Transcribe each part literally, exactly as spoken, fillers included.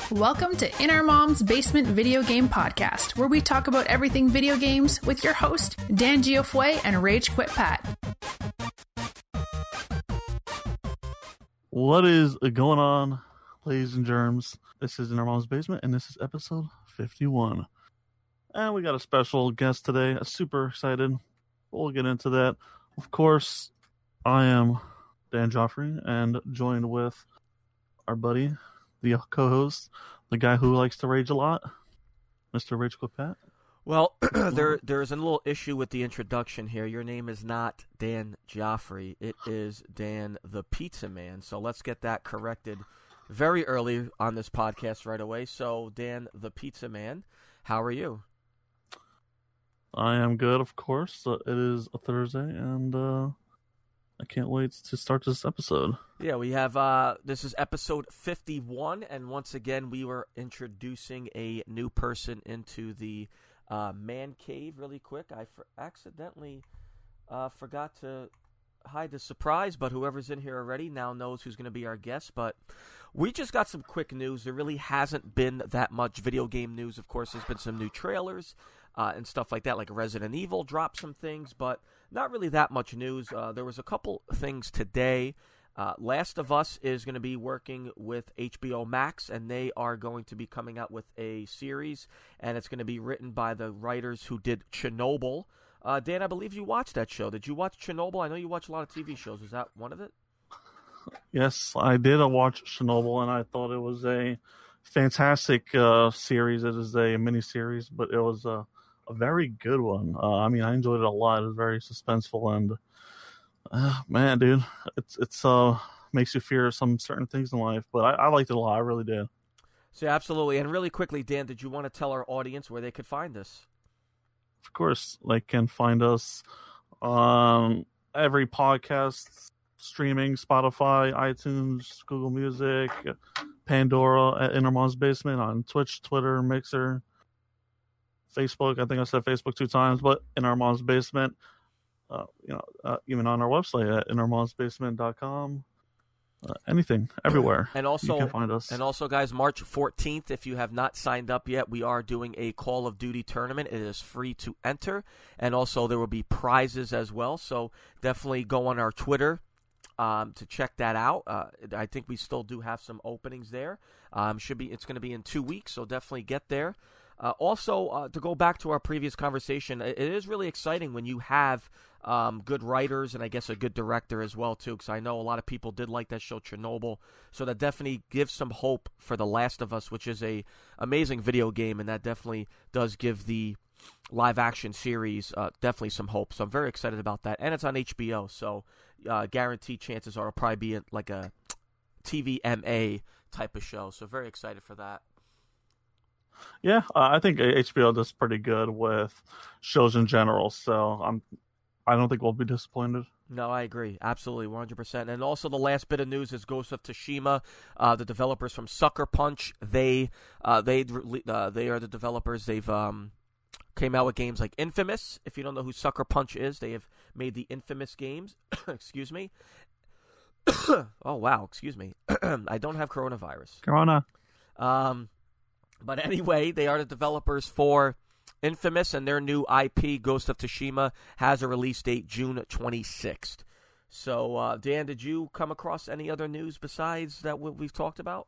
Welcome to In Our Mom's Basement Video Game Podcast, where we talk about everything video games with your host, Dan Giofue and Rage Quit Pat. What is going on, ladies and germs? This is In Our Mom's Basement, and this is episode fifty-one. And we got a special guest today. I'm super excited. We'll get into that. Of course, I am Dan Joffrey, and joined with our buddy, the co-host, the guy who likes to rage a lot, Mister Rage Quit Pat. Well, there there's a little issue with the introduction here. Your name is not Dan Joffrey. It is Dan the Pizza Man. So let's get that corrected very early on this podcast right away. So, Dan the Pizza Man, how are you? I am good, of course. Uh, it is a Thursday, and uh, I can't wait to start this episode. Yeah, we have, uh, this is episode fifty-one, and once again, we were introducing a new person into the uh, man cave really quick. I for- accidentally uh, forgot to hide the surprise, but whoever's in here already now knows who's going to be our guest. But we just got some quick news. There really hasn't been that much video game news. Of course, there's been some new trailers uh, and stuff like that, like Resident Evil dropped some things, but not really that much news. Uh, there was a couple things today. Uh, Last of Us is going to be working with H B O Max, and they are going to be coming out with a series, and it's going to be written by the writers who did Chernobyl. Uh, Dan, I believe you watched that show. Did you watch Chernobyl? I know you watch a lot of T V shows. Is that one of it? Yes, I did watch Chernobyl, and I thought it was a fantastic uh, series. It is a mini-series, but it was a, a very good one. Uh, I mean, I enjoyed it a lot. It was very suspenseful, and uh, man, dude, it's it's uh makes you fear some certain things in life. But I, I liked it a lot. I really did. So absolutely. And really quickly, Dan, did you want to tell our audience where they could find us? Of course, they can find us on every podcast streaming, Spotify, iTunes, Google Music, Pandora, at In Our Mom's Basement, on Twitch, Twitter, Mixer, Facebook. I think I said Facebook two times, but In Our Mom's Basement. Uh, you know, uh, even on our website at in our mom's basement dot com. Uh, anything, everywhere. And also, you can find us. And also, guys, March fourteenth, if you have not signed up yet, we are doing a Call of Duty tournament. It is free to enter, and also there will be prizes as well. So definitely go on our Twitter um, to check that out. Uh, I think we still do have some openings there. Um, should be it's going to be in two weeks, so definitely get there. Uh, also, uh, to go back to our previous conversation, it, it is really exciting when you have um, good writers and I guess a good director as well, too, because I know a lot of people did like that show, Chernobyl. So that definitely gives some hope for The Last of Us, which is a amazing video game, and that definitely does give the live-action series uh, definitely some hope. So I'm very excited about that. And it's on H B O, so uh, guaranteed chances are it'll probably be like a T V M A type of show. So very excited for that. Yeah, uh, I think H B O does pretty good with shows in general, so I'm, I don't think we'll be disappointed. No, I agree. Absolutely, one hundred percent. And also the last bit of news is Ghost of Tsushima, uh, the developers from Sucker Punch. They uh, they uh, they are the developers. They've um, came out with games like Infamous. If you don't know who Sucker Punch is, they have made the Infamous games. Excuse me. Oh, wow. Excuse me. I don't have coronavirus. Corona. Um... But anyway, they are the developers for Infamous, and their new I P, Ghost of Tsushima, has a release date June twenty-sixth. So, uh, Dan, did you come across any other news besides that we've talked about?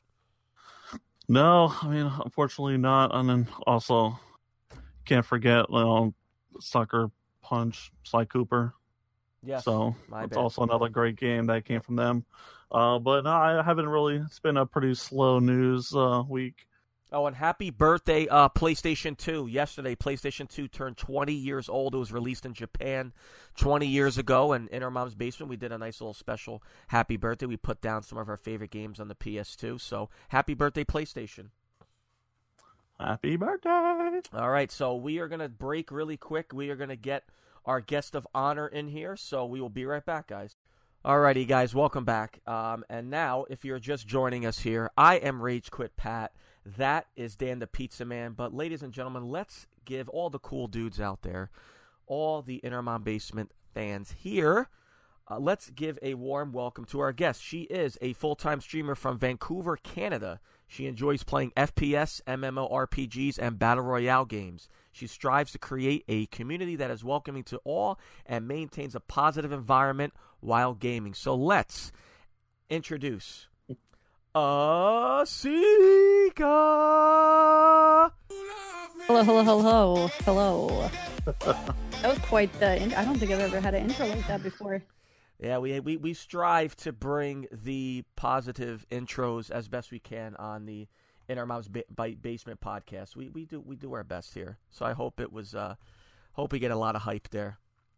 No, I mean, unfortunately not. And then also, can't forget, you know, Sucker Punch, Sly Cooper. Yes, so it's also another great game that came from them. Uh, but no, I haven't really. It's been a pretty slow news uh, week. Oh, and happy birthday, uh, PlayStation two. Yesterday, PlayStation two turned twenty years old. It was released in Japan twenty years ago. And in Our Mom's Basement, we did a nice little special happy birthday. We put down some of our favorite games on the P S two. So, happy birthday, PlayStation. Happy birthday. All right, so we are going to break really quick. We are going to get our guest of honor in here. So, we will be right back, guys. Alrighty, guys, welcome back. Um, and now, if you're just joining us here, I am Rage Quit Pat. That is Dan the Pizza Man. But ladies and gentlemen, let's give all the cool dudes out there, all the In Our Mom Basement fans here, Uh, let's give a warm welcome to our guest. She is a full-time streamer from Vancouver, Canada. She enjoys playing F P S, MMORPGs, and Battle Royale games. She strives to create a community that is welcoming to all and maintains a positive environment while gaming. So let's introduce Asika. Hello, hello, hello, hello. That was quite the. In- I don't think I've ever had an intro like that before. Yeah, we we we strive to bring the positive intros as best we can on the In Our Mom's ba- Basement podcast. We we do we do our best here. So I hope it was uh hope we get a lot of hype there.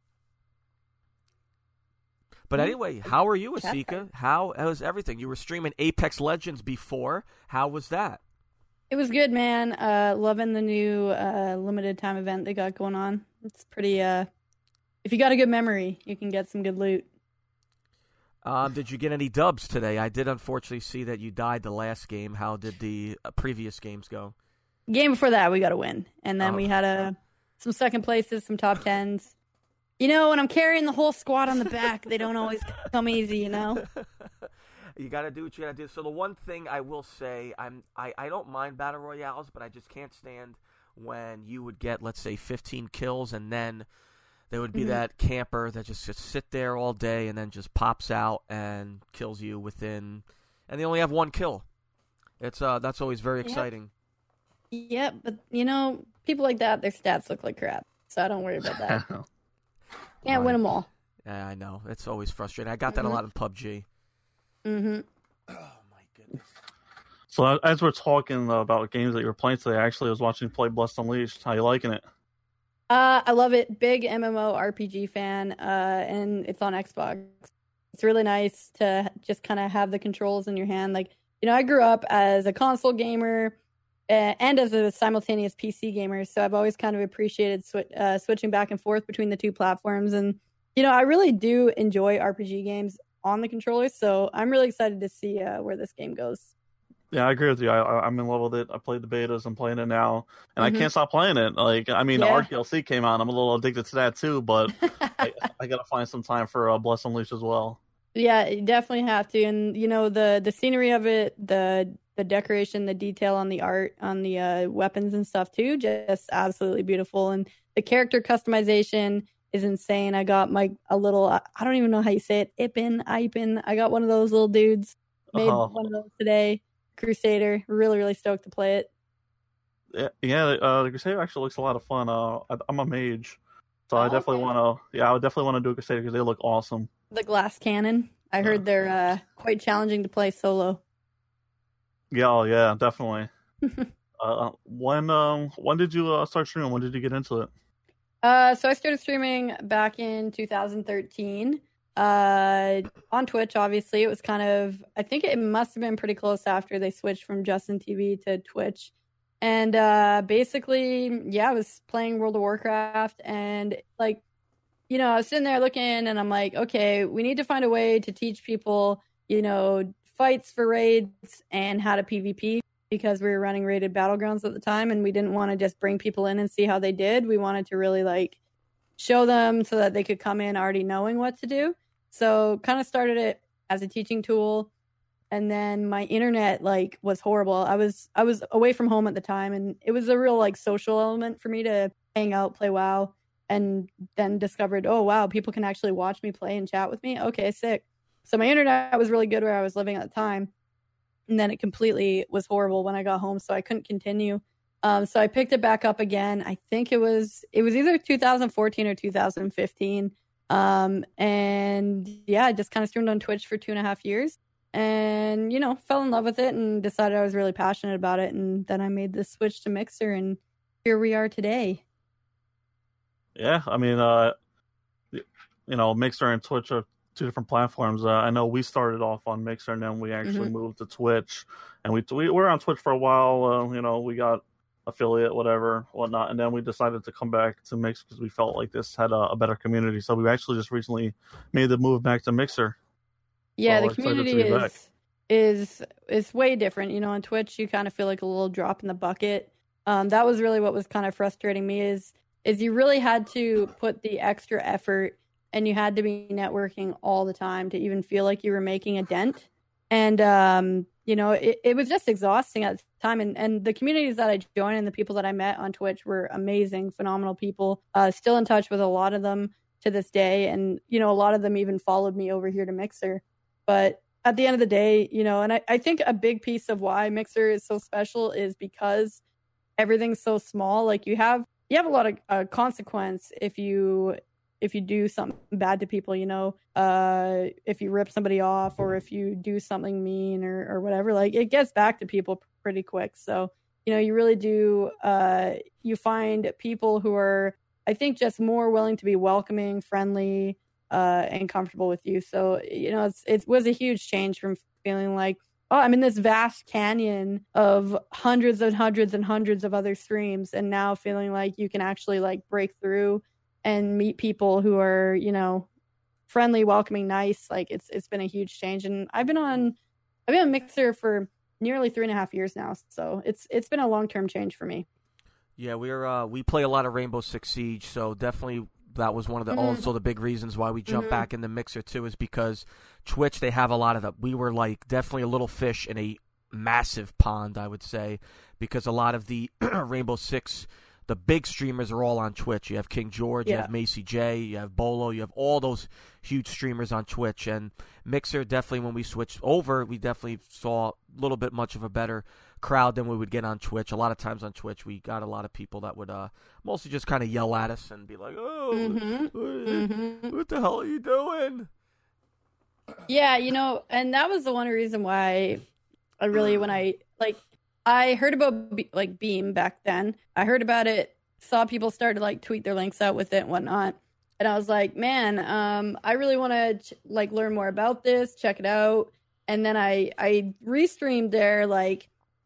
But anyway, how are you, Asika? How was everything? You were streaming Apex Legends before. How was that? It was good, man. Uh, loving the new uh, limited time event they got going on. It's pretty. Uh, if you got a good memory, you can get some good loot. Um, did you get any dubs today? I did unfortunately see that you died the last game. How did the uh, previous games go? Game before that, we got a win, and then Oh. we had a some second places, some top tens. You know, when I'm carrying the whole squad on the back, they don't always come easy. You know. You got to do what you got to do. So the one thing I will say, I'm I, I don't mind battle royales, but I just can't stand when you would get, let's say, fifteen kills, and then there would be Mm-hmm. that camper that just just sit there all day and then just pops out and kills you within, and they only have one kill. It's uh that's always very Yep. exciting. Yep, but you know, people like that, their stats look like crap, so I don't worry about that. Can't win them all. Yeah, I know. It's always frustrating. I got that Mhm. a lot in P U B G. Mm-hmm. Oh my goodness. So as we're talking about games that you were playing today, I actually was watching you play Blessed Unleashed. How you liking it? Uh, I love it. Big M M O R P G fan, uh, and it's on Xbox. It's really nice to just kind of have the controls in your hand. Like, you know, I grew up as a console gamer uh, and as a simultaneous P C gamer, so I've always kind of appreciated sw- uh, switching back and forth between the two platforms. And, you know, I really do enjoy R P G games on the controller, so I'm really excited to see uh, where this game goes. Yeah, I agree with you. I, I- I'm in love with it. I played the betas. I'm playing it now, and Mhm. I can't stop playing it. Like, I mean, the Yeah. R D L C came out. I'm a little addicted to that too, but I, I gotta find some time for uh, Blessed Unleashed as well. Yeah, you definitely have to. And you know, the the scenery of it, the the decoration, the detail on the art, on the uh, weapons and stuff too, just absolutely beautiful. And the character customization is insane. I got my a little I don't even know how you say it, Ipin, Ipin. I got one of those little dudes. Made Oh. one of those today. Crusader. Really, really stoked to play it. Yeah, yeah. Uh, the Crusader actually looks a lot of fun. Uh, I, I'm a mage, so I Oh, definitely okay. want to. Yeah, I would definitely want to do a Crusader because they look awesome. The glass cannon. I heard they're uh, quite challenging to play solo. Yeah, oh, yeah, definitely. uh, when um, when did you uh, start streaming? When did you get into it? Uh, so I started streaming back in two thousand thirteen. Uh, on Twitch, obviously. It was kind of, I think it must have been pretty close after they switched from Justin T V to Twitch. And uh, basically, yeah, I was playing World of Warcraft, and like, you know, I was sitting there looking, and I'm like, okay, we need to find a way to teach people, you know, fights for raids and how to PvP, because we were running rated battlegrounds at the time, and we didn't want to just bring people in and see how they did. We wanted to really like show them so that they could come in already knowing what to do. So kind of started it as a teaching tool. And then my internet like was horrible. I was I was away from home at the time, and it was a real like social element for me to hang out, play WoW, and then discovered, oh wow, people can actually watch me play and chat with me. Okay, sick. So my internet was really good where I was living at the time. And then it completely was horrible when I got home, so I couldn't continue. Um, so I picked it back up again. I think it was it was either two thousand fourteen or two thousand fifteen. Um, and yeah, I just kind of streamed on Twitch for two and a half years, and you know, fell in love with it and decided I was really passionate about it. And then I made the switch to Mixer, and here we are today. Yeah, I mean, uh, you know, Mixer and Twitch are two different platforms. Uh, I know we started off on Mixer, and then we actually Mhm. moved to Twitch, and we we were on Twitch for a while. Uh, you know, we got affiliate, whatever, whatnot, and then we decided to come back to Mixer because we felt like this had a, a better community. So we actually just recently made the move back to Mixer. Yeah, So the excited to community be back. is is is way different. You know, on Twitch, you kind of feel like a little drop in the bucket. Um, that was really what was kind of frustrating me is is you really had to put the extra effort and you had to be networking all the time to even feel like you were making a dent. And, um, you know, it, it was just exhausting at the time. And, and the communities that I joined and the people that I met on Twitch were amazing, phenomenal people. Uh, still in touch with a lot of them to this day. And, you know, a lot of them even followed me over here to Mixer. But at the end of the day, you know, and I, I think a big piece of why Mixer is so special is because everything's so small. Like you have, you have a lot of uh, consequence if you if you do something bad to people, you know, uh, if you rip somebody off or if you do something mean or, or whatever, like it gets back to people pretty quick. So, you know, you really do, uh, you find people who are, I think, just more willing to be welcoming, friendly, uh, and comfortable with you. So, you know, it's, it was a huge change from feeling like, oh, I'm in this vast canyon of hundreds and hundreds and hundreds of other streams. And now feeling like you can actually like break through and meet people who are, you know, friendly, welcoming, nice. Like it's it's been a huge change. And I've been on I've been on Mixer for nearly three and a half years now. So it's it's been a long term change for me. Yeah, we're uh, we play a lot of Rainbow Six Siege, so definitely that was one of the mm-hmm. also the big reasons why we jumped mm-hmm. back in the Mixer too, is because Twitch, they have a lot of the we were like definitely a little fish in a massive pond, I would say, because a lot of the Rainbow Six, the big streamers are all on Twitch. You have King George, yeah. you have Macy J, you have Bolo, you have all those huge streamers on Twitch. And Mixer, definitely when we switched over, we definitely saw a little bit much of a better crowd than we would get on Twitch. A lot of times on Twitch, we got a lot of people that would uh, mostly just kind of yell at us and be like, oh, mm-hmm. what, mm-hmm. what the hell are you doing? Yeah, you know, and that was the one reason why I really, when I, like, I heard about Be- like Beam back then. I heard about it, saw people start to like tweet their links out with it and whatnot. And I was like, man, um, I really want to ch- like learn more about this, check it out. And then I, I restreamed there like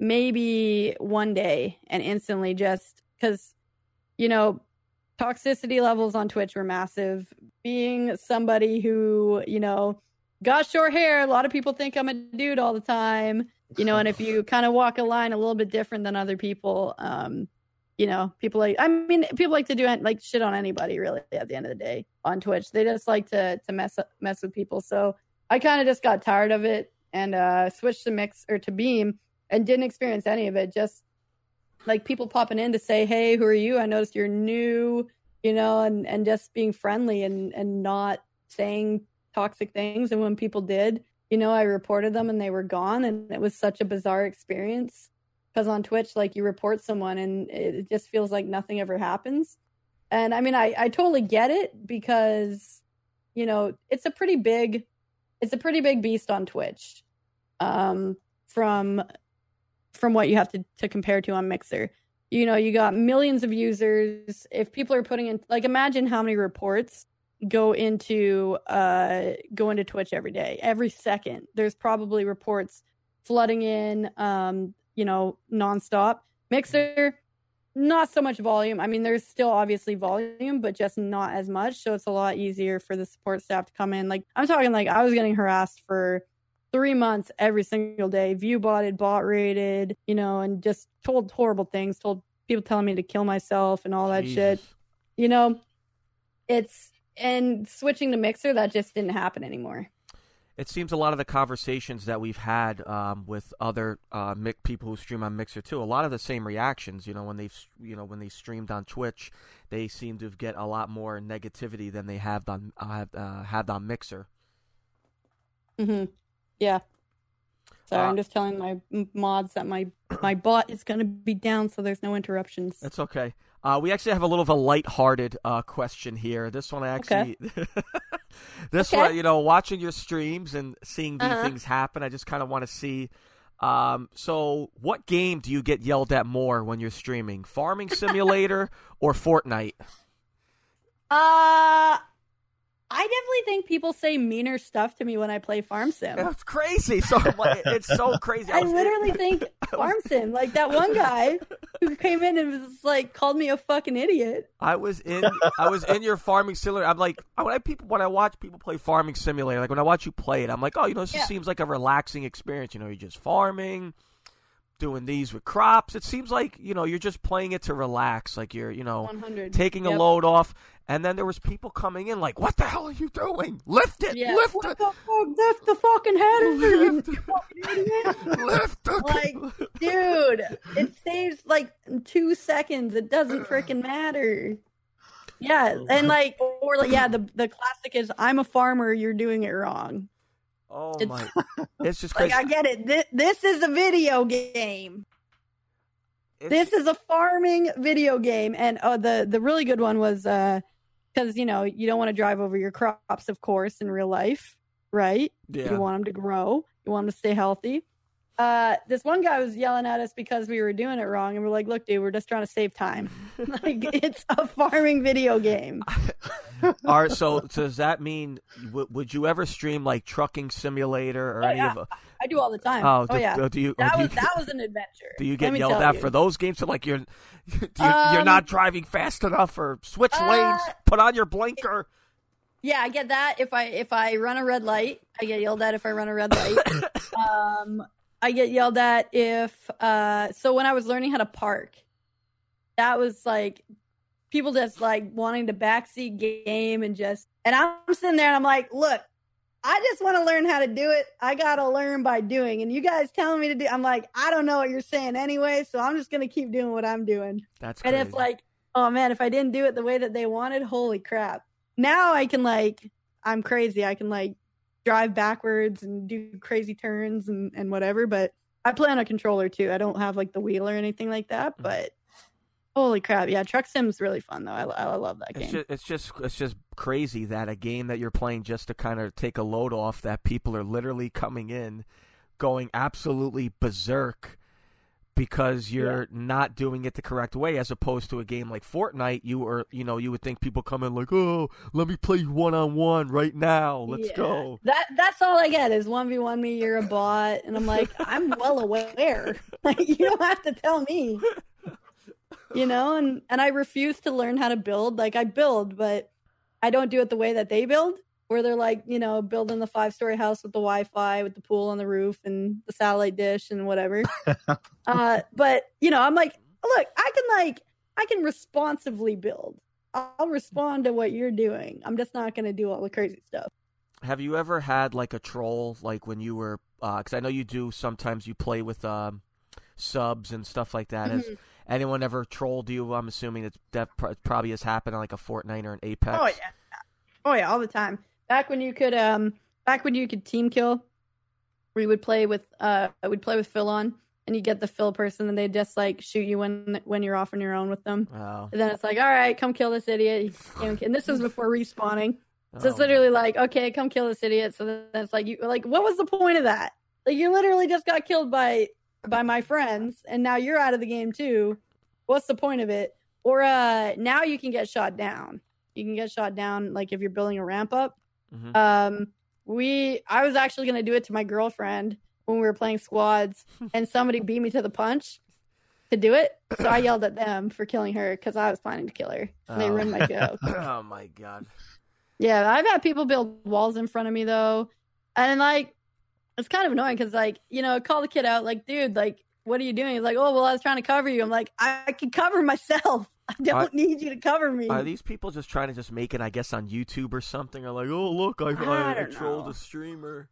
maybe one day and instantly just because, you know, toxicity levels on Twitch were massive. Being somebody who, you know, got short hair, a lot of people think I'm a dude all the time. You know, and if you kind of walk a line a little bit different than other people, um, you know, people like, I mean, people like to do like shit on anybody really at the end of the day on Twitch. They just like to to mess up, mess with people. So I kind of just got tired of it and uh, switched to Mix or to Beam and didn't experience any of it. Just like people popping in to say, hey, who are you? I noticed you're new, you know, and, and just being friendly and, and not saying toxic things. And when people did, you know, I reported them and they were gone. And it was such a bizarre experience because on Twitch, like you report someone and it just feels like nothing ever happens. And I mean, I, I totally get it because, you know, it's a pretty big, it's a pretty big beast on Twitch um, from, from what you have to, to compare to on Mixer. You know, you got millions of users. If people are putting in, like, imagine how many reports go into uh go into Twitch every day, every second. There's probably reports flooding in, um, you know, nonstop. Mixer, not so much volume. I mean, there's still obviously volume, but just not as much. So it's a lot easier for the support staff to come in. Like I'm talking, like I was getting harassed for three months every single day, view botted, bot rated, you know, and just told horrible things, told people telling me to kill myself and all that Jesus. shit. You know, it's. And switching to Mixer, that just didn't happen anymore. It seems a lot of the conversations that we've had um, with other uh, mic- people who stream on Mixer too, a lot of the same reactions. You know, when they've you know when they streamed on Twitch, they seem to get a lot more negativity than they have on uh, uh, had on Mixer. Mm-hmm. Yeah. Sorry, uh, I'm just telling my mods that my my bot is going to be down, so there's no interruptions. That's okay. Uh, we actually have a little of a lighthearted uh, question here. This one I actually, okay. this okay. one, you know, watching your streams and seeing these uh-huh. things happen, I just kind of want to see. Um, so, what game do you get yelled at more when you're streaming? Farming Simulator or Fortnite? Uh, I definitely think people say meaner stuff to me when I play Farm Sim. That's crazy. So it's so crazy. I, I literally think Farm Sim, like that one guy who came in and was like called me a fucking idiot. I was in, I was in your Farming Simulator. I'm like, when I people when I watch people play Farming Simulator, like when I watch you play it, I'm like, oh, you know, this yeah. just seems like a relaxing experience. You know, you're just farming, doing these with crops. It seems like, you know, you're just playing it to relax, like you're, you know, one hundred taking Yep. a load off. And then there was people coming in like, what the hell are you doing? Lift it, Yeah. lift What it. the fuck? That's the fucking header, you Lift it. fucking idiot. Lift it. Like, dude, it saves like two seconds. It doesn't freaking matter. Yeah, and like, or like, yeah, the the classic is, I'm a farmer, you're doing it wrong. Oh It's- my. It's just Like, crazy. I get it. This, this is a video game. It's- This is a farming video game. And uh, the the really good one was uh because, you know, you don't want to drive over your crops, of course, in real life, right? yeah. You want them to grow. You want them to stay healthy. Uh, this one guy was yelling at us because we were doing it wrong, and we're like, "Look, dude, we're just trying to save time. Like, it's a farming video game." All right, so, so does that mean, w- would you ever stream like Trucking Simulator or Oh, any yeah. of? I do all the time. Oh, Oh, do, yeah, do you? that do was you, that was an adventure. do you Let get me yelled tell at you. for those games? So like you're, do you, you're Um, not driving fast enough, or switch uh, lanes, put on your blinker. Yeah, I get that. If I if I run a red light, I get yelled at if I run a red light. um, I get yelled at if uh. So when I was learning how to park, that was like people just like wanting to backseat game and just and I'm sitting there and I'm like, look, I just want to learn how to do it. I gotta learn by doing, and you guys telling me to do. I'm like, I don't know what you're saying anyway, so I'm just gonna keep doing what I'm doing. That's And crazy. if like, oh man, if I didn't do it the way that they wanted, holy crap. Now I can like, I'm crazy. I can like drive backwards and do crazy turns and, and whatever. But I play on a controller too. I don't have like the wheel or anything like that. Mhm. But holy crap. Yeah. Truck Sim's really fun though. I, I love that It's game. just, it's just it's just crazy that a game that you're playing just to kind of take a load off, that people are literally coming in, going absolutely berserk because you're not doing it the correct way, as opposed to a game like Fortnite. You are, you know, you would think people come in like, oh, let me play one on one right now. Let's Yeah. go. That that's all I get is one v one me, you're a bot. And I'm like, I'm well aware. Like, you don't have to tell me. You know, and, and I refuse to learn how to build. Like, I build, but I don't do it the way that they build, where they're like, you know, building the five story house with the Wi-Fi, with the pool on the roof and the satellite dish and whatever. uh, but, you know, I'm like, look, I can like, I can responsibly build. I'll respond to what you're doing. I'm just not going to do all the crazy stuff. Have you ever had like a troll, like when you were, because I know you do sometimes, you play with um, subs and stuff like that. Has Mhm. anyone ever trolled you? I'm assuming it's, that pr- probably has happened on like a Fortnite or an Apex. Oh yeah, oh yeah, all the time. Back when you could, um, back when you could team kill, we would play with, uh, I would play with Phil on, and you get the Phil person, and they just like shoot you when when you're off on your own with them. Oh. And then it's like, all right, come kill this idiot. And this was before respawning, so it's Oh. literally like, okay, come kill this idiot. So then it's like, you like, what was the point of that? Like, you literally just got killed by by my friends, and now you're out of the game too. What's the point of it? Or uh, now you can get shot down. You can get shot down, like if you're building a ramp up. Mhm. Um, we, I was actually gonna do it to my girlfriend when we were playing squads, and somebody beat me to the punch to do it. So I yelled at them for killing her because I was planning to kill her. And they Oh. ruined my joke. Oh my god. Yeah, I've had people build walls in front of me though, and like it's kind of annoying because like, you know, call the kid out like, dude, like, what are you doing? He's like, oh well, I was trying to cover you. I'm like, I, I can cover myself. I don't Are- need you to cover me. Are these people just trying to just make it, I guess, on YouTube or something? Or like, oh look, I, I, I I don't trolled know. a streamer.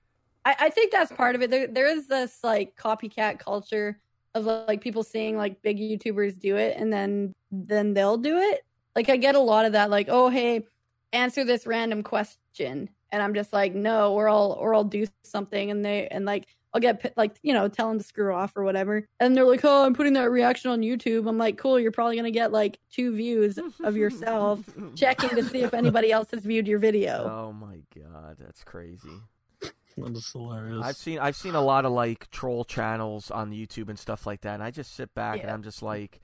I, I think that's part of it. There there is this like copycat culture of like people seeing like big YouTubers do it and then then they'll do it. Like I get a lot of that, like, oh hey, answer this random question. And I'm just like, no, or I'll or I'll do something and they and like I'll get pi- like, you know, tell them to screw off or whatever. And they're like, oh, I'm putting that reaction on YouTube. I'm like, cool, you're probably gonna get like two views of yourself checking to see if anybody else has viewed your video. Oh my god, that's crazy. That is hilarious. I've seen I've seen a lot of like troll channels on YouTube and stuff like that, and I just sit back and Yeah. I'm just like,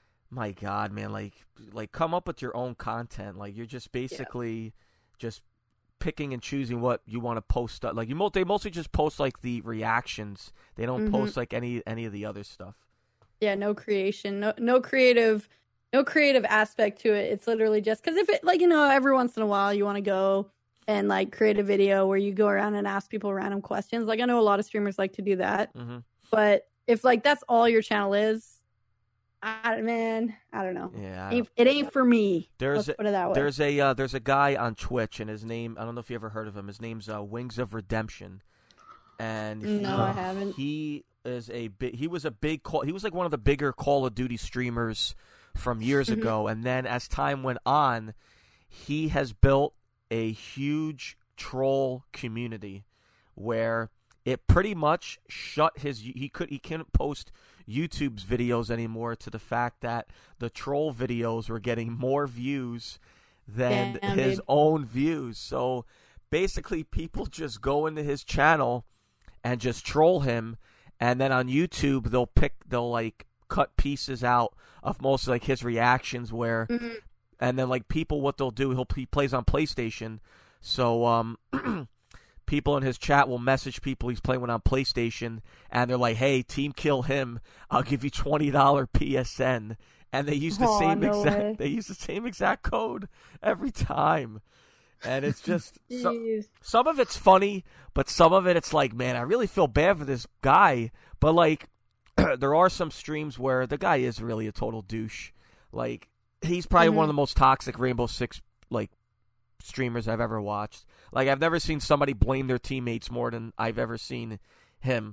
my god, man, like like come up with your own content. Like you're just basically just picking and choosing what you want to post. Like you mo- they mostly just post like the reactions. They don't Mhm. post like any any of the other stuff. Yeah, no creation, no no creative, no creative aspect to it. It's literally just because if it like, you know, every once in a while you want to go and like create a video where you go around and ask people random questions. Like I know a lot of streamers like to do that, Mm-hmm. but if like that's all your channel is, I man, I don't know. Yeah, Ain't- it ain't for me. There's Let's put it that way. There's a uh, there's a guy on Twitch, and his name, I don't know if you ever heard of him. His name's uh, Wings of Redemption, and he, No, I haven't. He is a big. He was a big call. He was like one of the bigger Call of Duty streamers from years Mhm. ago, and then as time went on, he has built a huge troll community where it pretty much shut his. He could he couldn't post YouTube's videos anymore, to the fact that the troll videos were getting more views than Damn, his dude. own views. So basically people just go into his channel and just troll him, and then on YouTube they'll pick they'll like cut pieces out of most of like his reactions where Mhm. and then like people what they'll do, he'll he plays on PlayStation. So um people in his chat will message people he's playing with on PlayStation, and they're like, "Hey, team kill him. I'll give you twenty dollars P S N." And they use the Aw, same no exact way. they use the same exact code every time. And it's just so, Jeez. some of it's funny, but some of it it's like, man, I really feel bad for this guy. But like there are some streams where the guy is really a total douche. Like he's probably one of Mhm. the most toxic Rainbow Six like streamers I've ever watched. Like I've never seen somebody blame their teammates more than I've ever seen him.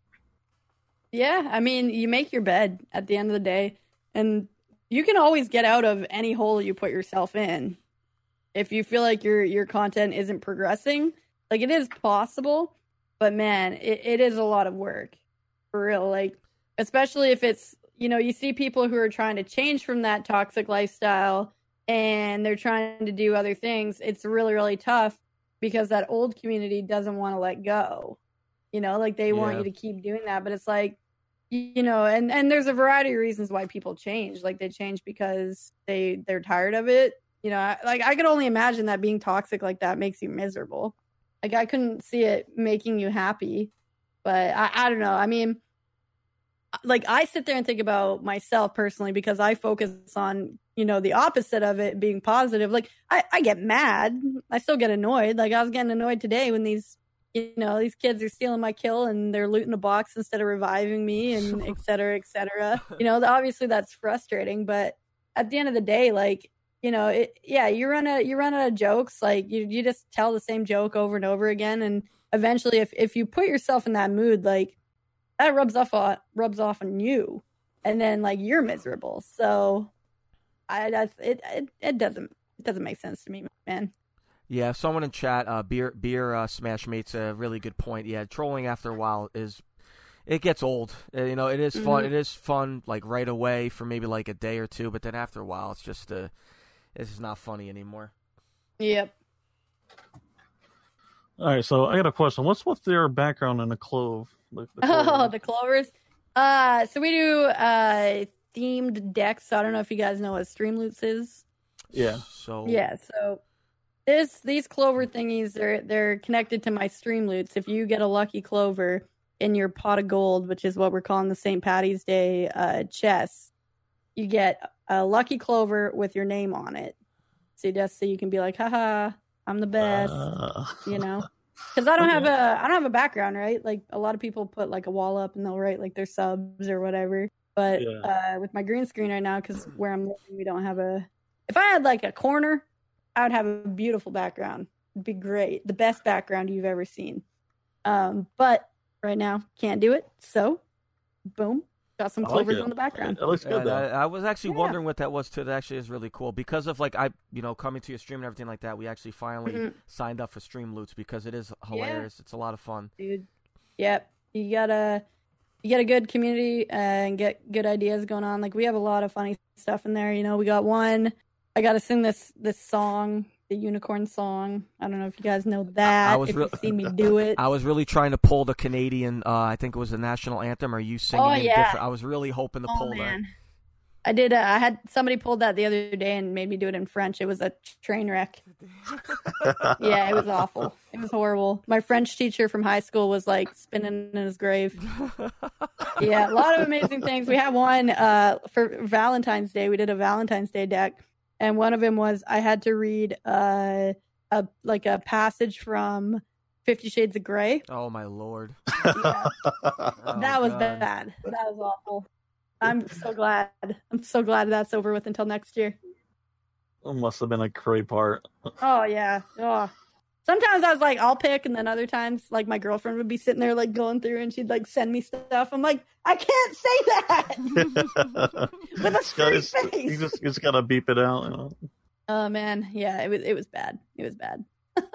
Yeah, I mean, you make your bed at the end of the day, and you can always get out of any hole you put yourself in. If you feel like your your content isn't progressing, like it is possible, but man, it, it is a lot of work for real. Like, especially if it's, you know, you see people who are trying to change from that toxic lifestyle and they're trying to do other things. It's really, really tough because that old community doesn't want to let go. You know, like they want Yeah. you to keep doing that, but it's like, you know, and and there's a variety of reasons why people change. Like they change because they they're tired of it. You know, I, like I could only imagine that being toxic like that makes you miserable. Like I couldn't see it making you happy, but I, I don't know. I mean, like I sit there and think about myself personally because I focus on, you know, the opposite of it being positive. Like I, I get mad. I still get annoyed. Like I was getting annoyed today when these, you know, these kids are stealing my kill and they're looting a box instead of reviving me and et cetera, et cetera. You know, obviously that's frustrating, but at the end of the day, like, you know, it, yeah, you run a, you run out of jokes. Like you, you just tell the same joke over and over again. And eventually if, if you put yourself in that mood, like that rubs off, on, rubs off on you and then like you're miserable. So I, that's, it, it, it doesn't, it doesn't make sense to me, man. Yeah, someone in chat, uh, beer beer uh, smash mates a really good point. Yeah, trolling after a while is it gets old. Uh, you know, it is fun. Mhm. It is fun like right away for maybe like a day or two, but then after a while, it's just uh, it's just not funny anymore. Yep. All right, so I got a question. What's with their background in the clove? Like the Oh, clove? the clovers. Uh, so we do uh themed decks. So I don't know if you guys know what Streamloots is. Yeah. So Yeah. So this these clover thingies, they're they're connected to my Streamloots. If you get a lucky clover in your pot of gold, which is what we're calling the Saint Patty's Day uh, chest, you get a lucky clover with your name on it. So just so you can be like, haha, I'm the best. Uh, You know, because I don't have a I don't have a background, right? Like a lot of people put like a wall up and they'll write like their subs or whatever. But Yeah. uh, with my green screen right now, because where I'm living, we don't have a. If I had like a corner, I would have a beautiful background. It'd be great, the best background you've ever seen. Um, but right now can't do it. So, boom, got some I like clovers it. on the background. It looks Yeah, good though. I, I was actually Yeah. wondering what that was too. That actually is really cool because of like I, you know, coming to your stream and everything like that. We actually finally Mhm. signed up for Streamloots because it is hilarious. It's a lot of fun. Dude. Yep. You gotta you get a good community uh, and get good ideas going on. Like we have a lot of funny stuff in there. You know, we got one. I gotta sing this this song, the unicorn song. I don't know if you guys know that. I was if real- you've seen me do it. I was really trying to pull the Canadian. Uh, I think it was the national anthem. Are you singing Oh, in yeah. different? I was really hoping to Oh pull that. man. I did. Uh, I had somebody pulled that the other day and made me do it in French. It was a train wreck. Yeah, it was awful. It was horrible. My French teacher from high school was like spinning in his grave. Yeah, a lot of amazing things. We had one uh, for Valentine's Day. We did a Valentine's Day deck, and one of them was I had to read uh, a like a passage from Fifty Shades of Grey. Oh my lord. Yeah. Oh, that was God. bad. That was awful. I'm so glad. I'm so glad that's over with until next year. It must have been a great part. Oh yeah. Oh. Sometimes I was like, I'll pick, and then other times, like my girlfriend would be sitting there like going through, and she'd like send me stuff. I'm like, I can't say that with a straight face. You just, you just gotta beep it out. You know? Oh man, yeah, it was it was bad. It was bad.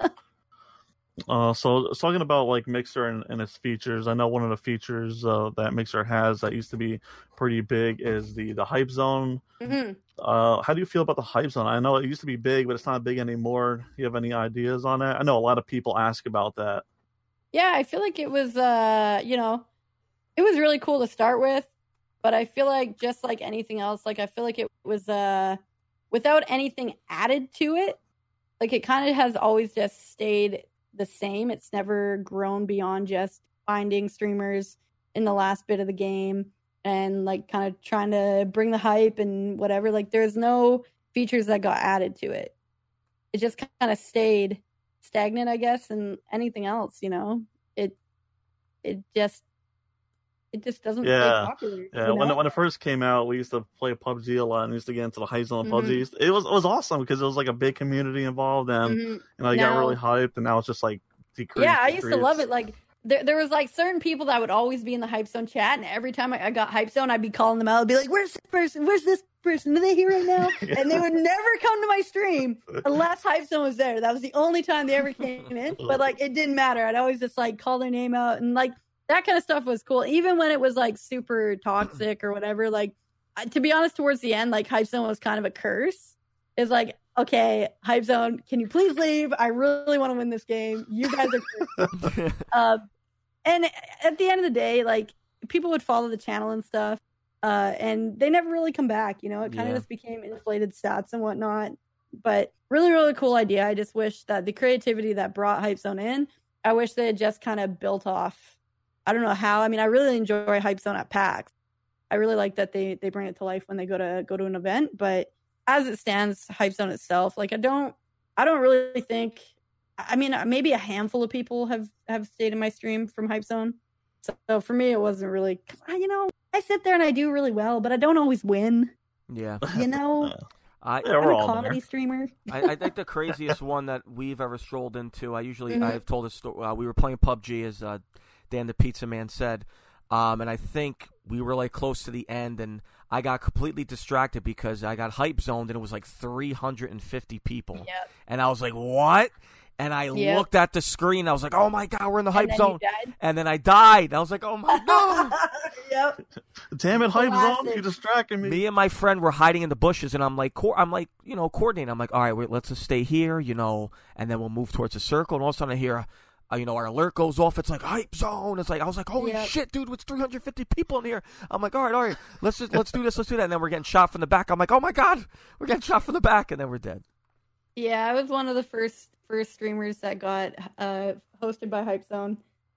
Uh, so talking about like Mixer and, and its features, I know one of the features uh, that Mixer has that used to be pretty big is the the hype zone. Mm-hmm. Uh, how do you feel about the hype zone? I know it used to be big, but it's not big anymore. Do you have any ideas on that? I know a lot of people ask about that. Yeah, I feel like it was, uh, you know, it was really cool to start with, but I feel like just like anything else, like I feel like it was uh, without anything added to it. Like it kind of has always just stayed the same. It's never grown beyond just finding streamers in the last bit of the game and like kind of trying to bring the hype and whatever. Like there's no features that got added to it. It just kind of stayed stagnant, I guess, and anything else, you know, it it just it just doesn't Yeah, stay popular. yeah. You When know? it, when it first came out, we used to play P U B G a lot and used to get into the hype zone of Mhm. P U B G. It was it was awesome because it was like a big community involved, and Mhm. you know you got Now- really hyped, and now it's just like decreased. Yeah, I used to decreased. love it. Like there, there was like certain people that would always be in the Hype Zone chat, and every time I, I got Hype Zone, I'd be calling them out. I'd be like, "Where's this person? Where's this person? Are they here right now?" And they would never come to my stream unless Hype Zone was there. That was the only time they ever came in. But like, it didn't matter. I'd always just like call their name out, and like that kind of stuff was cool. Even when it was like super toxic or whatever. Like, I- to be honest, towards the end, like Hype Zone was kind of a curse. It's like, okay, Hype Zone, can you please leave? I really want to win this game. You guys are cursed. Um, and at the end of the day, like people would follow the channel and stuff, uh, and they never really come back. You know, it kind of Yeah. just became inflated stats and whatnot. But really, really cool idea. I just wish that the creativity that brought Hype Zone in, I wish they had just kind of built off. I don't know how. I mean, I really enjoy Hype Zone at PAX. I really like that they they bring it to life when they go to go to an event. But as it stands, Hype Zone itself, like I don't, I don't really think. I mean, maybe a handful of people have have stayed in my stream from Hype Zone. So, so for me, it wasn't really. You know, I sit there and I do really well, but I don't always win. Yeah. You know, I, Yeah, I'm we're a all comedy there. streamer. I, I think the craziest one that we've ever strolled into, I usually, Mhm. I've told a story, uh, we were playing P U B G, as uh, Dan the Pizza Man said, um, and I think we were like close to the end, and I got completely distracted because I got hype zoned, and it was like three hundred fifty people. Yep. And I was like, what? And I Yep. looked at the screen, I was like, oh my God, we're in the hype and then zone. you died. And then I died. I was like, oh my God. Yep. Damn it, hype zone! Classic. You distracted me. Me and my friend were hiding in the bushes, and I'm like, co- I'm like, you know, coordinating. I'm like, all right, wait, let's just stay here, you know, and then we'll move towards the circle. And all of a sudden, I hear, uh, you know, our alert goes off. It's like hype zone. It's like I was like, holy Yep. shit, dude, it's three hundred fifty people in here. I'm like, all right, all right, let's just let's do this, let's do that. And then we're getting shot from the back. I'm like, oh my God, we're getting shot from the back, and then we're dead. Yeah, I was one of the first first streamers that got uh, hosted by Hype Zone.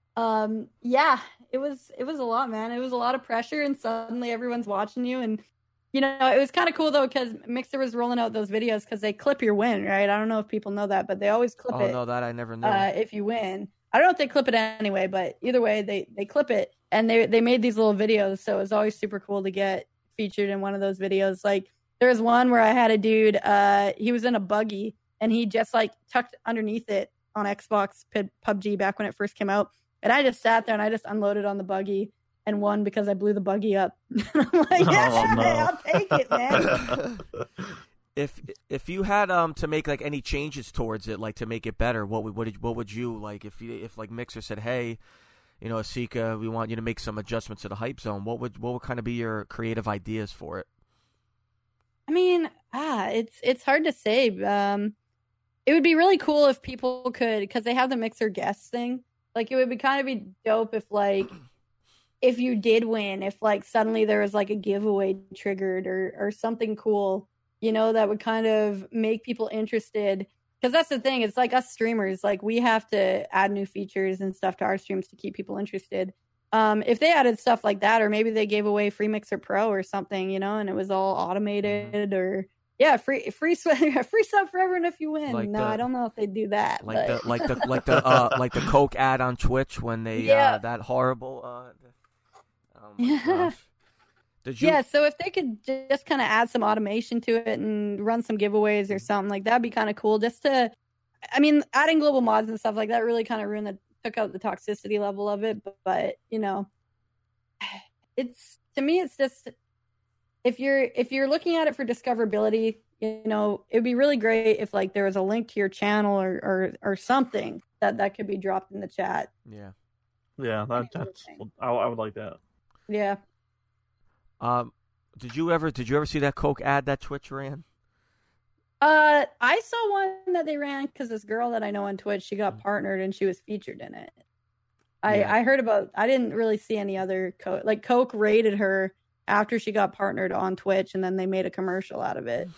Um, yeah, it was it was a lot, man. It was a lot of pressure, and suddenly everyone's watching you. And you know, it was kind of cool though because Mixer was rolling out those videos because they clip your win, right? I don't know if people know that, but they always clip Oh it no, that I never knew. uh, if you win. I don't know if they clip it anyway, but either way, they they clip it, and they they made these little videos, so it was always super cool to get featured in one of those videos. Like there was one where I had a dude, uh, he was in a buggy, and he just like tucked underneath it on Xbox P U B G back when it first came out, and I just sat there and I just unloaded on the buggy and won because I blew the buggy up. I'm like, yeah, Oh, no. I'll take it, man. if if you had um to make like any changes towards it, like to make it better, what would what, did, what would you like if you if like Mixer said, hey, you know, Asika, we want you to make some adjustments to the hype zone. What would what would kind of be your creative ideas for it? I mean, ah, it's it's hard to say. Um, it would be really cool if people could, because they have the Mixer guests thing. Like, it would be kind of be dope if, like, if you did win, if like suddenly there was like a giveaway triggered or or something cool, you know, that would kind of make people interested. Because that's the thing. It's like us streamers, like we have to add new features and stuff to our streams to keep people interested. Um, if they added stuff like that, or maybe they gave away Free Mixer Pro or something, you know, and it was all automated or Yeah, free free free sub for everyone if you win. Like no, the, I don't know if they do that. Like but... the like the like the uh, like the Coke ad on Twitch when they yeah. uh, that horrible. Uh, oh my gosh. Did you? Yeah, so if they could just kind of add some automation to it and run some giveaways or something like that'd be kind of cool. Just to, I mean, adding global mods and stuff like that really kind of ruined the took out the toxicity level of it. But, but you know, it's to me, it's just. If you're if you're looking at it for discoverability, you know, it'd be really great if like there was a link to your channel or or, or something that, that could be dropped in the chat. Yeah, yeah, that, that's I, I would like that. Yeah. Um, did you ever did you ever see that Coke ad that Twitch ran? Uh, I saw one that they ran because this girl that I know on Twitch, she got partnered and she was featured in it. I Yeah. I heard about. I didn't really see any other Coke. Like Coke rated her after she got partnered on Twitch, and then they made a commercial out of it.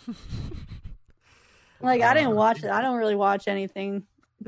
Like, I didn't watch it. I don't really watch anything.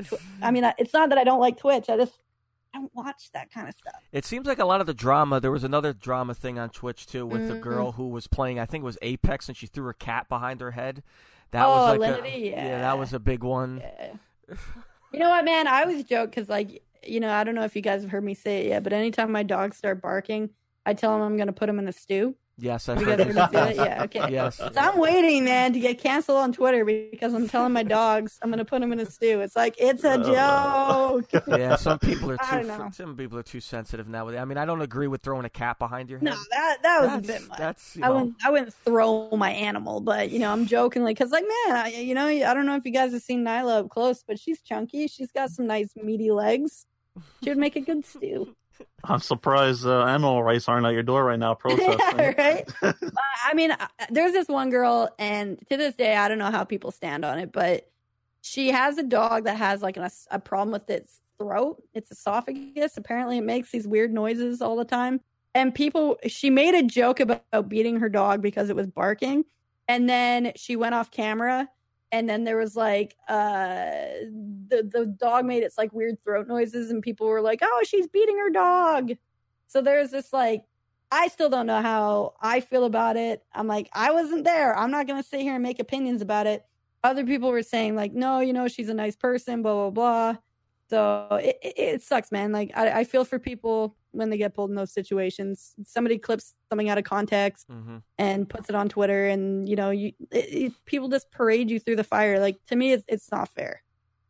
I mean, it's not that I don't like Twitch. I just I don't watch that kind of stuff. It seems like a lot of the drama. There was another drama thing on Twitch too with mm-hmm. the girl who was playing. I think it was Apex, and she threw her cat behind her head. That oh, was like Linity, a, yeah. yeah, that was a big one. Yeah. You know what, man? I always joke because, like, you know, I don't know if you guys have heard me say it yet, but anytime my dogs start barking, I tell them I'm going to put them in a stew. Yes, I've you heard guys heard me say it? Yeah, okay. Yes. So I'm waiting, man, to get canceled on Twitter because I'm telling my dogs I'm going to put them in a stew. It's like, it's a joke. Yeah, some people are I too. don't know. Some people are too sensitive now. I mean, I don't agree with throwing a cat behind your head. No, that that was that's, a bit much. That's, you I know, wouldn't I wouldn't throw my animal, but you know, I'm jokingly because, like, man, I, you know, I don't know if you guys have seen Nyla up close, but she's chunky. She's got some nice meaty legs. She would make a good stew. I'm surprised uh, animal rights aren't at your door right now protesting. Yeah, right? uh, I mean, uh, there's this one girl, and to this day, I don't know how people stand on it, but she has a dog that has like an, a problem with its throat, its esophagus. Apparently, it makes these weird noises all the time. And people, she made a joke about, about beating her dog because it was barking. And then she went off camera. And then there was like uh, the the dog made its like weird throat noises, and people were like, "Oh, she's beating her dog." So there's this like, I still don't know how I feel about it. I'm like, I wasn't there. I'm not gonna sit here and make opinions about it. Other people were saying like, "No, you know, she's a nice person," blah blah blah. So it it, it sucks, man. Like I, I feel for people when they get pulled in those situations. Somebody clips something out of context mm-hmm. and puts it on Twitter, and you know, you it, it, people just parade you through the fire. Like, to me, it's it's not fair.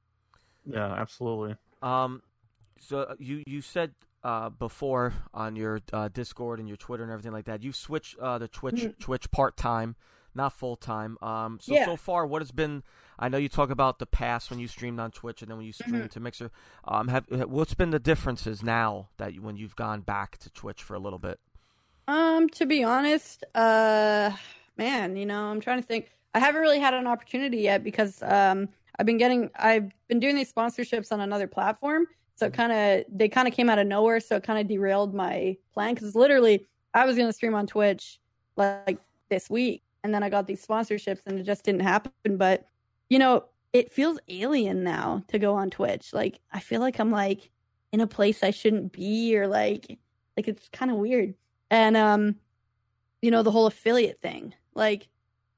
Yeah, absolutely. Um, so you you said uh before on your uh, Discord and your Twitter and everything like that, you switched uh the Twitch mm-hmm. Twitch part time, not full time. Um, so yeah. so far, what has been? I know you talk about the past when you streamed on Twitch and then when you streamed mm-hmm. to Mixer. Um, have what's been the differences now that you, when you've gone back to Twitch for a little bit? Um, to be honest, uh, man, you know, I'm trying to think. I haven't really had an opportunity yet because um, I've been getting, I've been doing these sponsorships on another platform. So it kind of, they kind of came out of nowhere. So it kind of derailed my plan because literally I was going to stream on Twitch like this week, and then I got these sponsorships and it just didn't happen. But you know, it feels alien now to go on Twitch. Like, I feel like I'm like in a place I shouldn't be, or like, like it's kind of weird. And, um, you know, the whole affiliate thing, like,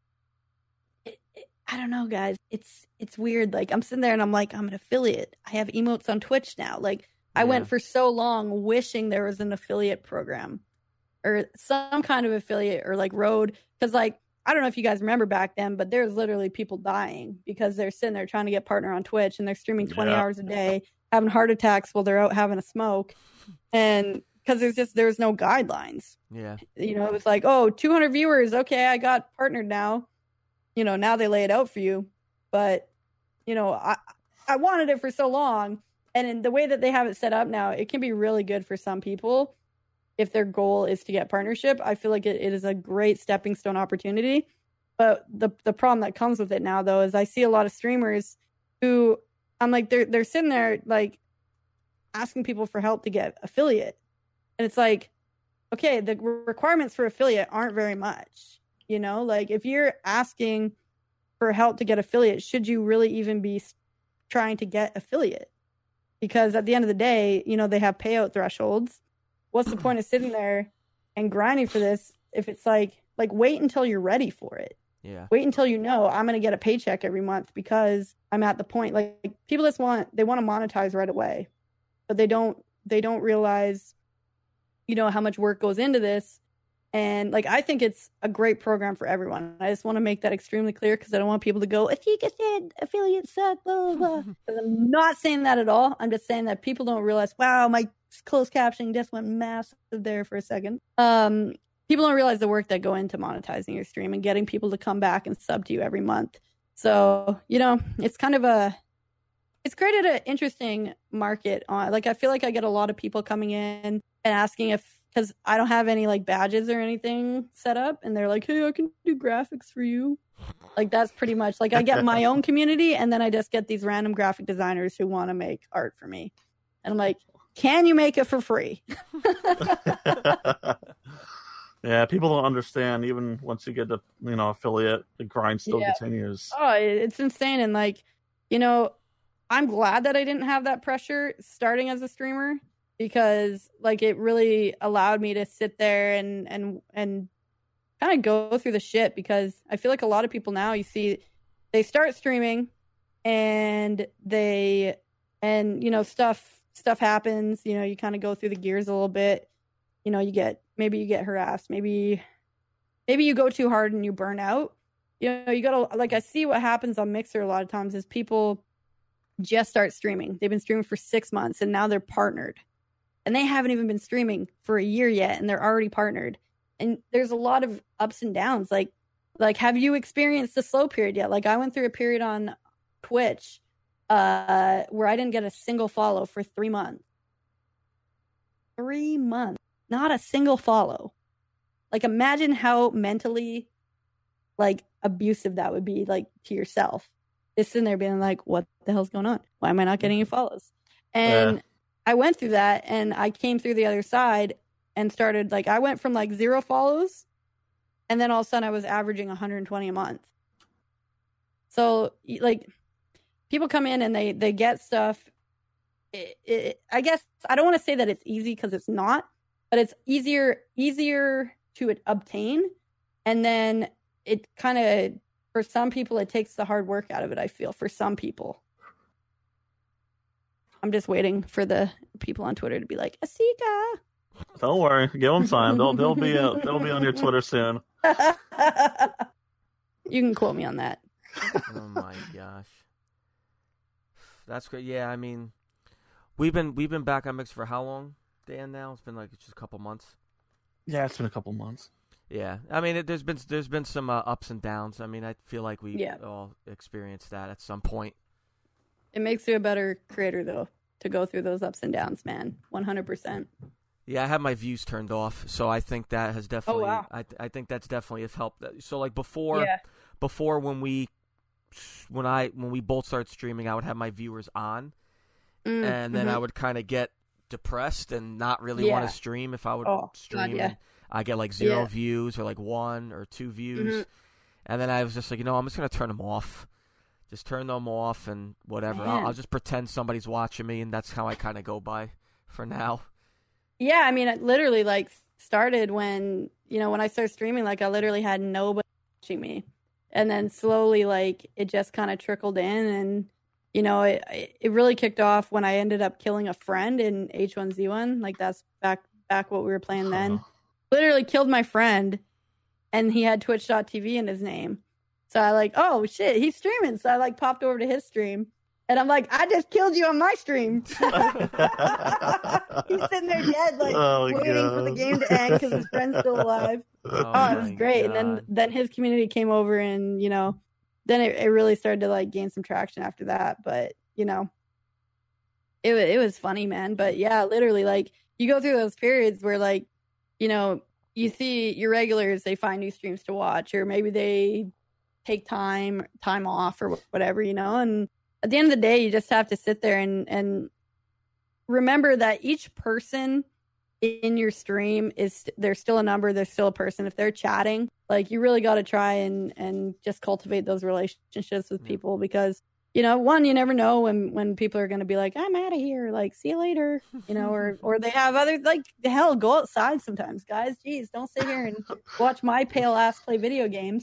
it, it, I don't know, guys. It's, it's weird. Like, I'm sitting there and I'm like, I'm an affiliate. I have emotes on Twitch now. Like, I yeah. went for so long wishing there was an affiliate program or some kind of affiliate or like road. Cause like, I don't know if you guys remember back then, but there's literally people dying because they're sitting there trying to get partner on Twitch and they're streaming twenty yeah. hours a day, having heart attacks while they're out having a smoke. And because there's just, there's no guidelines. Yeah. You know, it was like, oh, two hundred viewers. Okay, I got partnered now. You know, now they lay it out for you. But, you know, I, I wanted it for so long. And in the way that they have it set up now, it can be really good for some people. If their goal is to get partnership, I feel like it, it is a great stepping stone opportunity. But the the problem that comes with it now, though, is I see a lot of streamers who I'm like, they're they're sitting there like asking people for help to get affiliate. And it's like, okay, the requirements for affiliate aren't very much. You know, like if you're asking for help to get affiliate, should you really even be trying to get affiliate? Because at the end of the day, you know, they have payout thresholds. What's the point of sitting there and grinding for this if it's like, like wait until you're ready for it? Yeah. Wait until you know I'm going to get a paycheck every month because I'm at the point like people just want they want to monetize right away, but they don't they don't realize, you know, how much work goes into this. And like I think it's a great program for everyone. I just want to make that extremely clear because I don't want people to go, if you get said affiliates suck, blah blah. Because I'm not saying that at all. I'm just saying that people don't realize, wow, my closed captioning just went massive there for a second. Um. People don't realize the work that go into monetizing your stream and getting people to come back and sub to you every month. So, you know, it's kind of a, it's created an interesting market on, like, I feel like I get a lot of people coming in and asking if, because I don't have any like badges or anything set up. And they're like, hey, I can do graphics for you. Like, that's pretty much like I get my own community. And then I just get these random graphic designers who want to make art for me. And I'm like, can you make it for free? Yeah, people don't understand. Even once you get the you know affiliate, the grind still Yeah. continues. Oh, it's insane. And like, you know, I'm glad that I didn't have that pressure starting as a streamer because like it really allowed me to sit there and and and kind of go through the shit because I feel like a lot of people now you see they start streaming and they and you know stuff stuff happens, you know, you kind of go through the gears a little bit. You know, you get maybe you get harassed, maybe maybe you go too hard and you burn out. You know, you gotta like I see what happens on Mixer a lot of times is people just start streaming. They've been streaming for six months and now they're partnered. And they haven't even been streaming for a year yet and they're already partnered. And there's a lot of ups and downs. Like like have you experienced the slow period yet? Like I went through a period on Twitch uh where I didn't get a single follow for three months. Three months. Not a single follow. Like imagine how mentally like abusive that would be like to yourself. Just sitting there being like, what the hell's going on? Why am I not getting any follows? And yeah. I went through that and I came through the other side and started like I went from like zero follows and then all of a sudden I was averaging one hundred twenty a month. So like people come in and they they get stuff. It, it, I guess I don't want to say that it's easy because it's not. But it's easier easier to obtain. And then it kind of, for some people, it takes the hard work out of it, I feel, for some people. I'm just waiting for the people on Twitter to be like, Asika. Don't worry. Give them time. They'll, they'll, be, uh, they'll be on your Twitter soon. You can quote me on that. Oh, my gosh. That's great. Yeah, I mean, we've been we've been back on Mix for how long? Dan, now it's been like just a couple months. Yeah, it's been a couple months. Yeah, I mean, it, there's been there's been some uh, ups and downs. I mean, I feel like we yeah. all experienced that at some point. It makes you a better creator, though, to go through those ups and downs, man. one hundred percent. Yeah, I have my views turned off, so I think that has definitely. Oh, wow. I I think that's definitely has helped. So like before, yeah. before when we, when I when we both started streaming, I would have my viewers on, mm, and then mm-hmm. I would kind of get depressed and not really yeah. want to stream if I would oh, stream. God, yeah. And I get like zero yeah. views or like one or two views, mm-hmm. and then I was just like, you know, I'm just gonna turn them off. Just turn them off and whatever. I'll, I'll just pretend somebody's watching me, and that's how I kind of go by for now. Yeah, I mean, it literally like started when, you know, when I started streaming, like I literally had nobody watching me. And then slowly, like, it just kind of trickled in. And, you know, it it really kicked off when I ended up killing a friend in H one Z one. Like, that's back, back what we were playing then. Huh. Literally killed my friend, and he had Twitch dot T V in his name. So I like, oh, shit, he's streaming. So I, like, popped over to his stream. And I'm like, I just killed you on my stream. He's sitting there dead, like, oh, waiting God. for the game to end because his friend's still alive. Oh, Oh, it was great. God. And then then his community came over and, you know, then it, it really started to, like, gain some traction after that. But, you know, it, wa- it was funny, man. But, yeah, literally, like, you go through those periods where, like, you know, you see your regulars, they find new streams to watch, or maybe they take time time off or whatever, you know, and at the end of the day, you just have to sit there and, and remember that each person in your stream is, there's still a number, there's still a person. If they're chatting, like, you really got to try and, and just cultivate those relationships with Yeah. people because, you know, one, you never know when, when people are going to be like, I'm out of here, like, see you later, you know, or, or they have other, like, the hell, go outside sometimes, guys. Jeez, don't sit here and watch my pale ass play video games.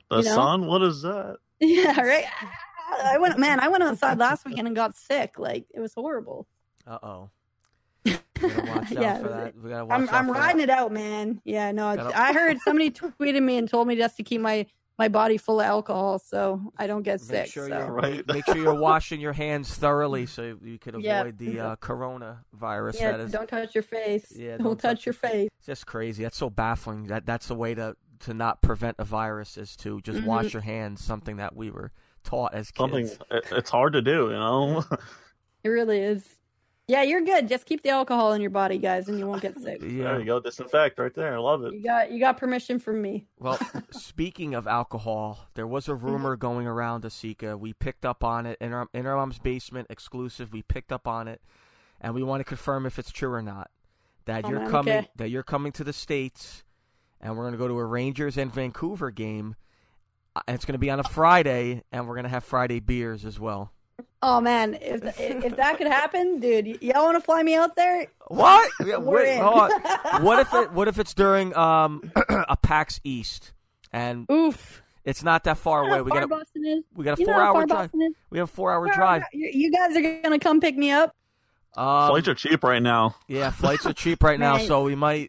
The You know? sun? What is that? Yeah, right. I went, man. I went outside last weekend and got sick. Like it was horrible. Uh oh. We gotta watch out Yeah, for it was- that. We gotta watch I'm out I'm for riding that. it out, man. Yeah, no. Gotta- I heard somebody tweeted me and told me just to keep my my body full of alcohol so I don't get Make sick. sure so. you're Right. make sure you're washing your hands thoroughly so you could avoid Yeah. the uh, corona virus. Yeah, that is don't touch your face. Yeah, don't, don't touch touch your face. it's just crazy. That's so baffling. That that's the way to to not prevent a virus is to just Mhm. wash your hands. Something that we were taught as kids. Something. It, it's hard to do, you know. It really is. Yeah, you're good. Just keep the alcohol in your body, guys, and you won't get sick. There Yeah. you go. Disinfect right there. I love it. You got you got permission from me. Well, speaking of alcohol, there was a rumor going around, Asika. We picked up on it in our in our mom's basement exclusive. We picked up on it, and we want to confirm if it's true or not. That Oh, you're man, coming. okay. That you're coming to the States, and we're going to go to a Rangers and Vancouver game. Uh, And it's going to be on a Friday, and we're going to have Friday beers as well. Oh man, if if that could happen, dude, y- y'all want to fly me out there? What? Yeah, We're wait, in. hold on. What if it? What if it's during um a PAX East, and Oof. it's not that far You know away? how We far got a Boston is? we got a You know four how hour far drive. Boston is? We have a four hour drive. You, you guys are gonna come pick me up? Um, Flights are cheap right now. Yeah, flights are cheap right now, Man. so we might.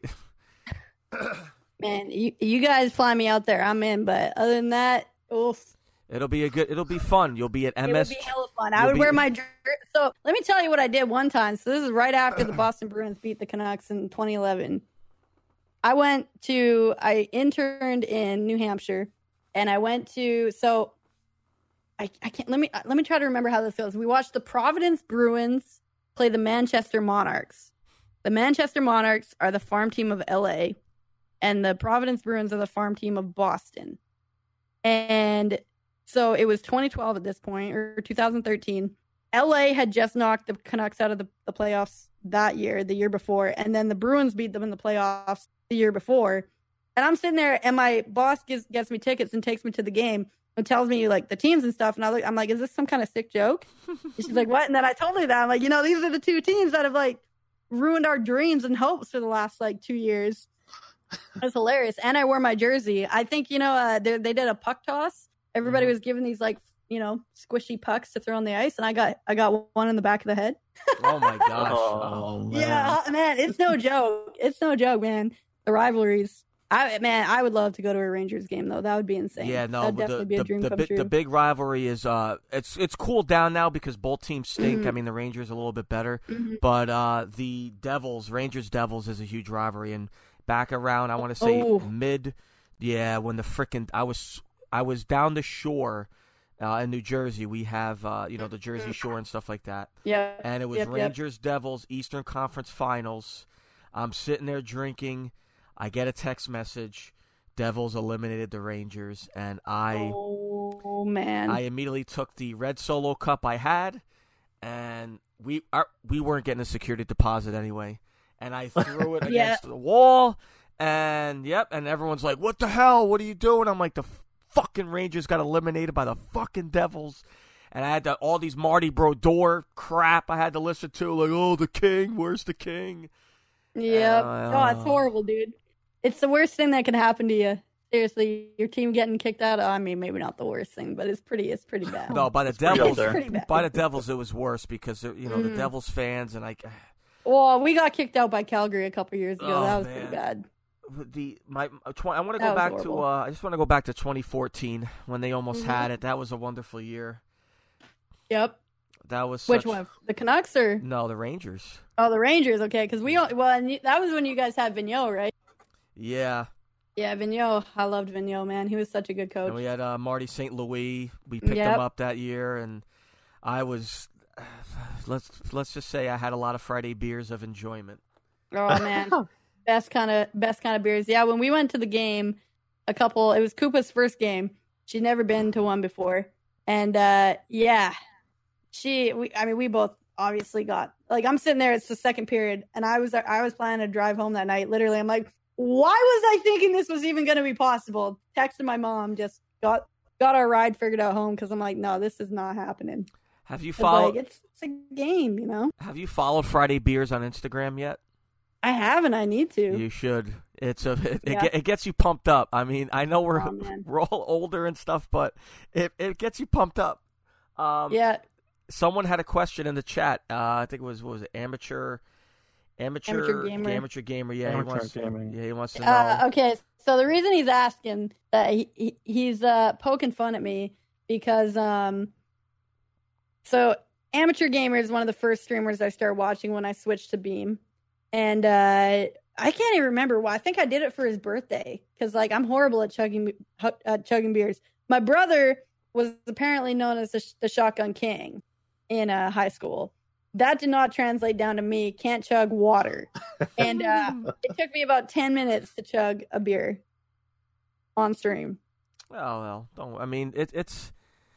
Man, you you guys fly me out there, I'm in. But other than that, oof. It'll be a good. It'll be fun. You'll be at It M S. would be hella fun. you'll I would be- wear my jer- so let me tell you what I did one time. So this is right after the Boston Bruins beat the Canucks in twenty eleven. I went to I interned in New Hampshire, and I went to so I, I can't let me let me try to remember how this goes. We watched the Providence Bruins play the Manchester Monarchs. The Manchester Monarchs are the farm team of L A, and the Providence Bruins are the farm team of Boston. And so it was twenty twelve at this point, or two thousand thirteen. L A had just knocked the Canucks out of the, the playoffs that year, the year before, and then the Bruins beat them in the playoffs the year before. And I'm sitting there, and my boss gets, gets me tickets and takes me to the game and tells me like the teams and stuff. And I look, I'm like, is this some kind of sick joke? And she's like, what? And then I told her that. I'm like, you know, these are the two teams that have like ruined our dreams and hopes for the last like two years. That's hilarious. And I wore my jersey. I think, you know, uh, they, they did a puck toss. Everybody Mhm. was given these like, you know, squishy pucks to throw on the ice, and I got I got one in the back of the head. Oh my gosh! Oh, man. Yeah, uh, man, it's no joke. It's no joke, man. The rivalries. I man, I would love to go to a Rangers game though. That would be insane. Yeah, no, that'd but definitely the be a the, dream the, come big, true. the big rivalry is uh, it's it's cooled down now because both teams stink. Mhm. I mean, the Rangers a little bit better, Mhm. but uh, the Devils, Rangers Devils, is a huge rivalry. And back around, I want to say Oh. mid, yeah, when the frickin' I was I was down the shore. Uh, in New Jersey, we have uh, you know the Jersey Shore and stuff like that, Yeah, and it was Yep, yep. Rangers Devils Eastern Conference Finals. I'm sitting there drinking. I get a text message. Devils eliminated the Rangers, and I oh man, I immediately took the red Solo cup I had, and we our, we weren't getting a security deposit anyway, and I threw it Yeah. against the wall, and yep, and everyone's like, "What the hell? What are you doing?" I'm like, "The fucking Rangers got eliminated by the fucking Devils." And I had to, all these Marty Brodeur crap I had to listen to, like, "Oh, the king, where's the king?" Yep. Uh, oh, it's horrible, dude. It's the worst thing that can happen to you. Seriously, your team getting kicked out. I mean, maybe not the worst thing, but it's pretty. It's pretty bad. No, by the pretty up Devils, there. Pretty bad. by the Devils, it was worse because they're, you know the Mhm. Devils fans and like Well, we got kicked out by Calgary a couple years ago. Oh, that was man. pretty bad. the my tw- I want to That go was back horrible. to uh, I just want to go back to twenty fourteen when they almost Mhm. had it. That was a wonderful year. Yep. That was Which such- one? The Canucks or No, the Rangers. oh the Rangers? Okay, because we all, well, and you- that was when you guys had Vigneault, right? Yeah, Yeah, Vigneault. I loved Vigneault, man. He was such a good coach. and we had uh, Marty Saint Louis. We picked Yep. him up that year, and I was let's let's just say I had a lot of Friday beers of enjoyment. Oh man, best kind of best kind of beers. Yeah, when we went to the game, a couple. It was Koopa's first game. She'd never been to one before, and uh yeah, she. We, I mean, we both obviously got like. I'm sitting there. It's the second period, and I was I was planning to drive home that night. Literally, I'm like, why was I thinking this was even going to be possible? Texted my mom, just got got our ride figured out home because I'm like, no, this is not happening. Have you It's followed like it's it's a game, you know. Have you followed Friday Beers on Instagram yet? I haven't. I need to. You should. It's a it, Yeah. it, it gets you pumped up. I mean, I know we're Oh, man. we're all older and stuff, but it it gets you pumped up. Um, Yeah. Someone had a question in the chat. Uh, I think it was what was it amateur, amateur, Amateur gamer. amateur gamer. Yeah, Amateur he wants. gaming. Yeah, he wants to know. Uh, okay, so the reason he's asking that he, he he's uh, poking fun at me because um, so Amateur Gamer is one of the first streamers I started watching when I switched to Beam, and uh, I can't even remember why. I think I did it for his birthday because like I'm horrible at chugging uh, chugging beers. My brother was apparently known as the, the Shotgun King in uh, high school. That did not translate down to me. Can't chug water. And uh, it took me about ten minutes to chug a beer on stream. Well, well, don't. I mean, it, it's.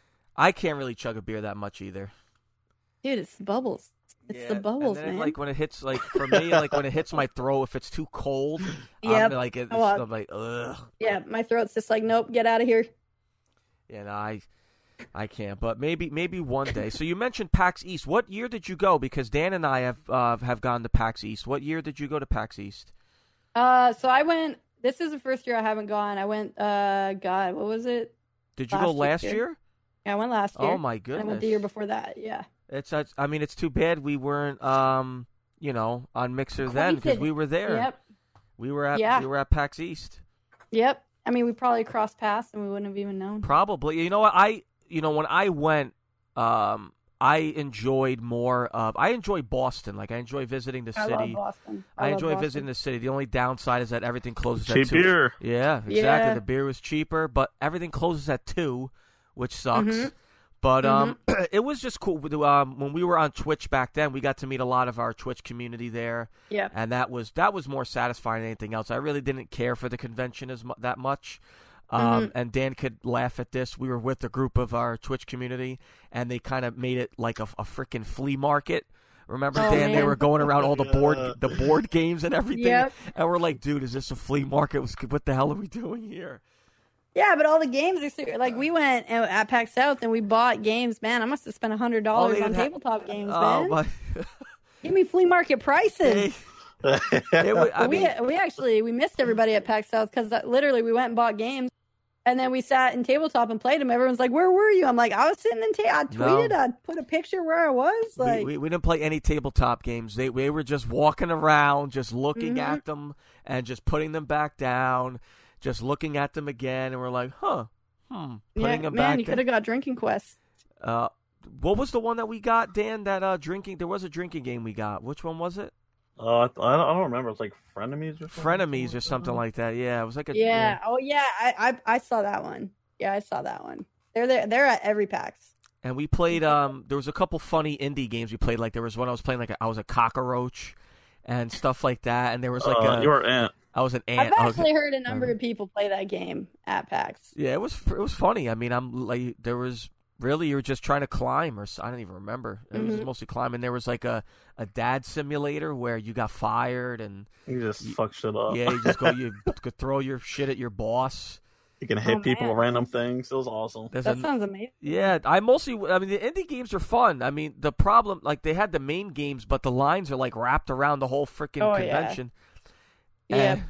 I can't really chug a beer that much either. Dude, it's the bubbles. It's Yeah, the bubbles, and then, man. Like when it hits, like for me, like when it hits my throat, if it's too cold, Yep. I'm like, it's, Oh, uh, I'm like, ugh. Yeah, my throat's just like, nope, get out of here. Yeah, no, I, I can't. But maybe, maybe one day. So you mentioned PAX East. What year did you go? Because Dan and I have uh, have gone to PAX East. What year did you go to PAX East? Uh, so I went. This is the first year I haven't gone. I went. Uh, God, what was it? Did you Last go last year. year? Yeah, I went last year. Oh my And goodness! I went the year before that. Yeah. It's. uh, I mean, it's too bad we weren't. Um, you know, on Mixer then because Acquainted. we were there. Yep. We were at. Yeah. We were at PAX East. Yep. I mean, we probably crossed paths and we wouldn't have even known. Probably. You know what? I. You know when I went. Um, I enjoyed more of. I enjoy Boston. Like I enjoy visiting the I city. love Boston. I, love enjoy Boston. visiting the city. The only downside is that everything closes Cheap at two. beer. Yeah, exactly. Yeah. The beer was cheaper, but everything closes at two, which sucks. Mhm. But um, it was just cool. Um, when we were on Twitch back then, we got to meet a lot of our Twitch community there, Yeah. and that was that was more satisfying than anything else. I really didn't care for the convention as mu- that much. Um, Mhm. And Dan could laugh at this. We were with a group of our Twitch community, and they kind of made it like a, a freaking flea market. Remember, Oh, Dan? They man. were going around all the board Yeah. the board games and everything, Yep. and we're like, "Dude, is this a flea market? What the hell are we doing here?" Yeah, but all the games are ser- like we went and- at PAX South and we bought games. Man, I must have spent a hundred Oh, dollars they on didn't ha- tabletop games. Oh man, my! give me flea market prices. Hey, it wa- I we mean, we actually we missed everybody at PAX South because literally we went and bought games, and then we sat in tabletop and played them. Everyone's like, "Where were you?" I'm like, "I was sitting in ta- I tweeted, I put a picture where I was." we, Like, we, we didn't play any tabletop games. They we were just walking around, just looking Mhm. at them and just putting them back down, just looking at them again, and we're like, "Huh." Hmm. yeah, Putting them man, back. you could have got Drinking Quest. Uh, what was the one that we got, Dan? That uh, drinking. There was a drinking game we got. Which one was it? Uh, I don't, I don't remember. It's like frenemies or something. Frenemies or something like that. Yeah, it was like a Yeah. Oh yeah, I, I I saw that one. Yeah, I saw that one. They're there. They're at every PAX. And we played. Um, there was a couple funny indie games we played. Like there was one I was playing like a, I was a cockroach, and stuff like that. And there was like uh, a your aunt. I was an ant. I've I was- actually heard a number of people play that game at PAX. Yeah, it was it was funny. I mean, I'm like there was really you were just trying to climb, or s- I don't even remember. It was Mhm. mostly climbing. There was like a, a dad simulator where you got fired, and You just Y- fuck shit up. yeah, you just go you could throw your shit at your boss. You can hit Oh, people man. with random things. It was awesome. There's That a, sounds amazing. yeah, I mostly. I mean, the indie games are fun. I mean, the problem like they had the main games, but the lines are like wrapped around the whole freaking Oh, yeah. convention. Yeah. Eh,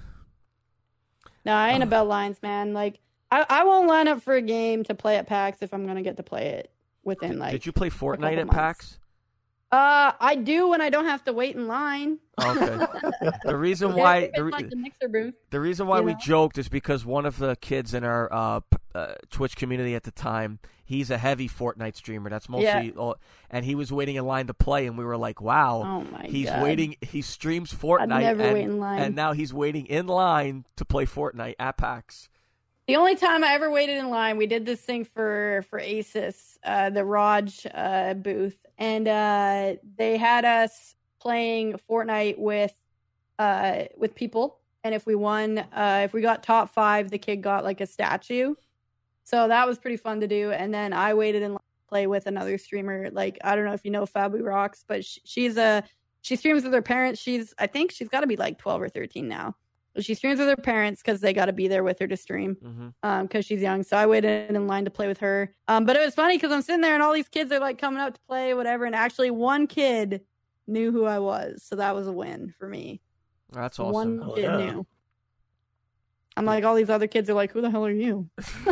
No, I ain't about lines, man. Like, I, I won't line up for a game to play at PAX if I'm gonna get to play it within like. did you play Fortnite couple at months. PAX? Uh, I do when I don't have to wait in line. Okay. The reason why If it's the, re- like the mixer booth. The reason why You we know? joked is because one of the kids in our uh, p- uh, Twitch community at the time, he's a heavy Fortnite streamer. That's mostly, Yeah. all, and he was waiting in line to play, and we were like, "Wow, Oh my he's god. waiting. He streams Fortnite, I'd never and, wait in line. and now he's waiting in line to play Fortnite at PAX." The only time I ever waited in line, we did this thing for for ASUS, uh, the Raj uh, booth, and uh, they had us playing Fortnite with uh, with people, and if we won, uh, if we got top five, the kid got like a statue. So that was pretty fun to do. And then I waited in line to play with another streamer. Like I don't know if you know Fabu Rocks, but sh- she's a she streams with her parents. She's I think she's got to be like twelve or thirteen now. She streams with her parents because they got to be there with her to stream Mm-hmm. um because she's young. So I waited in line to play with her. Um, but it was funny because I'm sitting there and all these kids are like coming up to play, whatever. And actually, one kid knew who I was, so that was a win for me. That's awesome. One Oh, kid yeah. knew. I'm like, all these other kids are like, who the hell are you?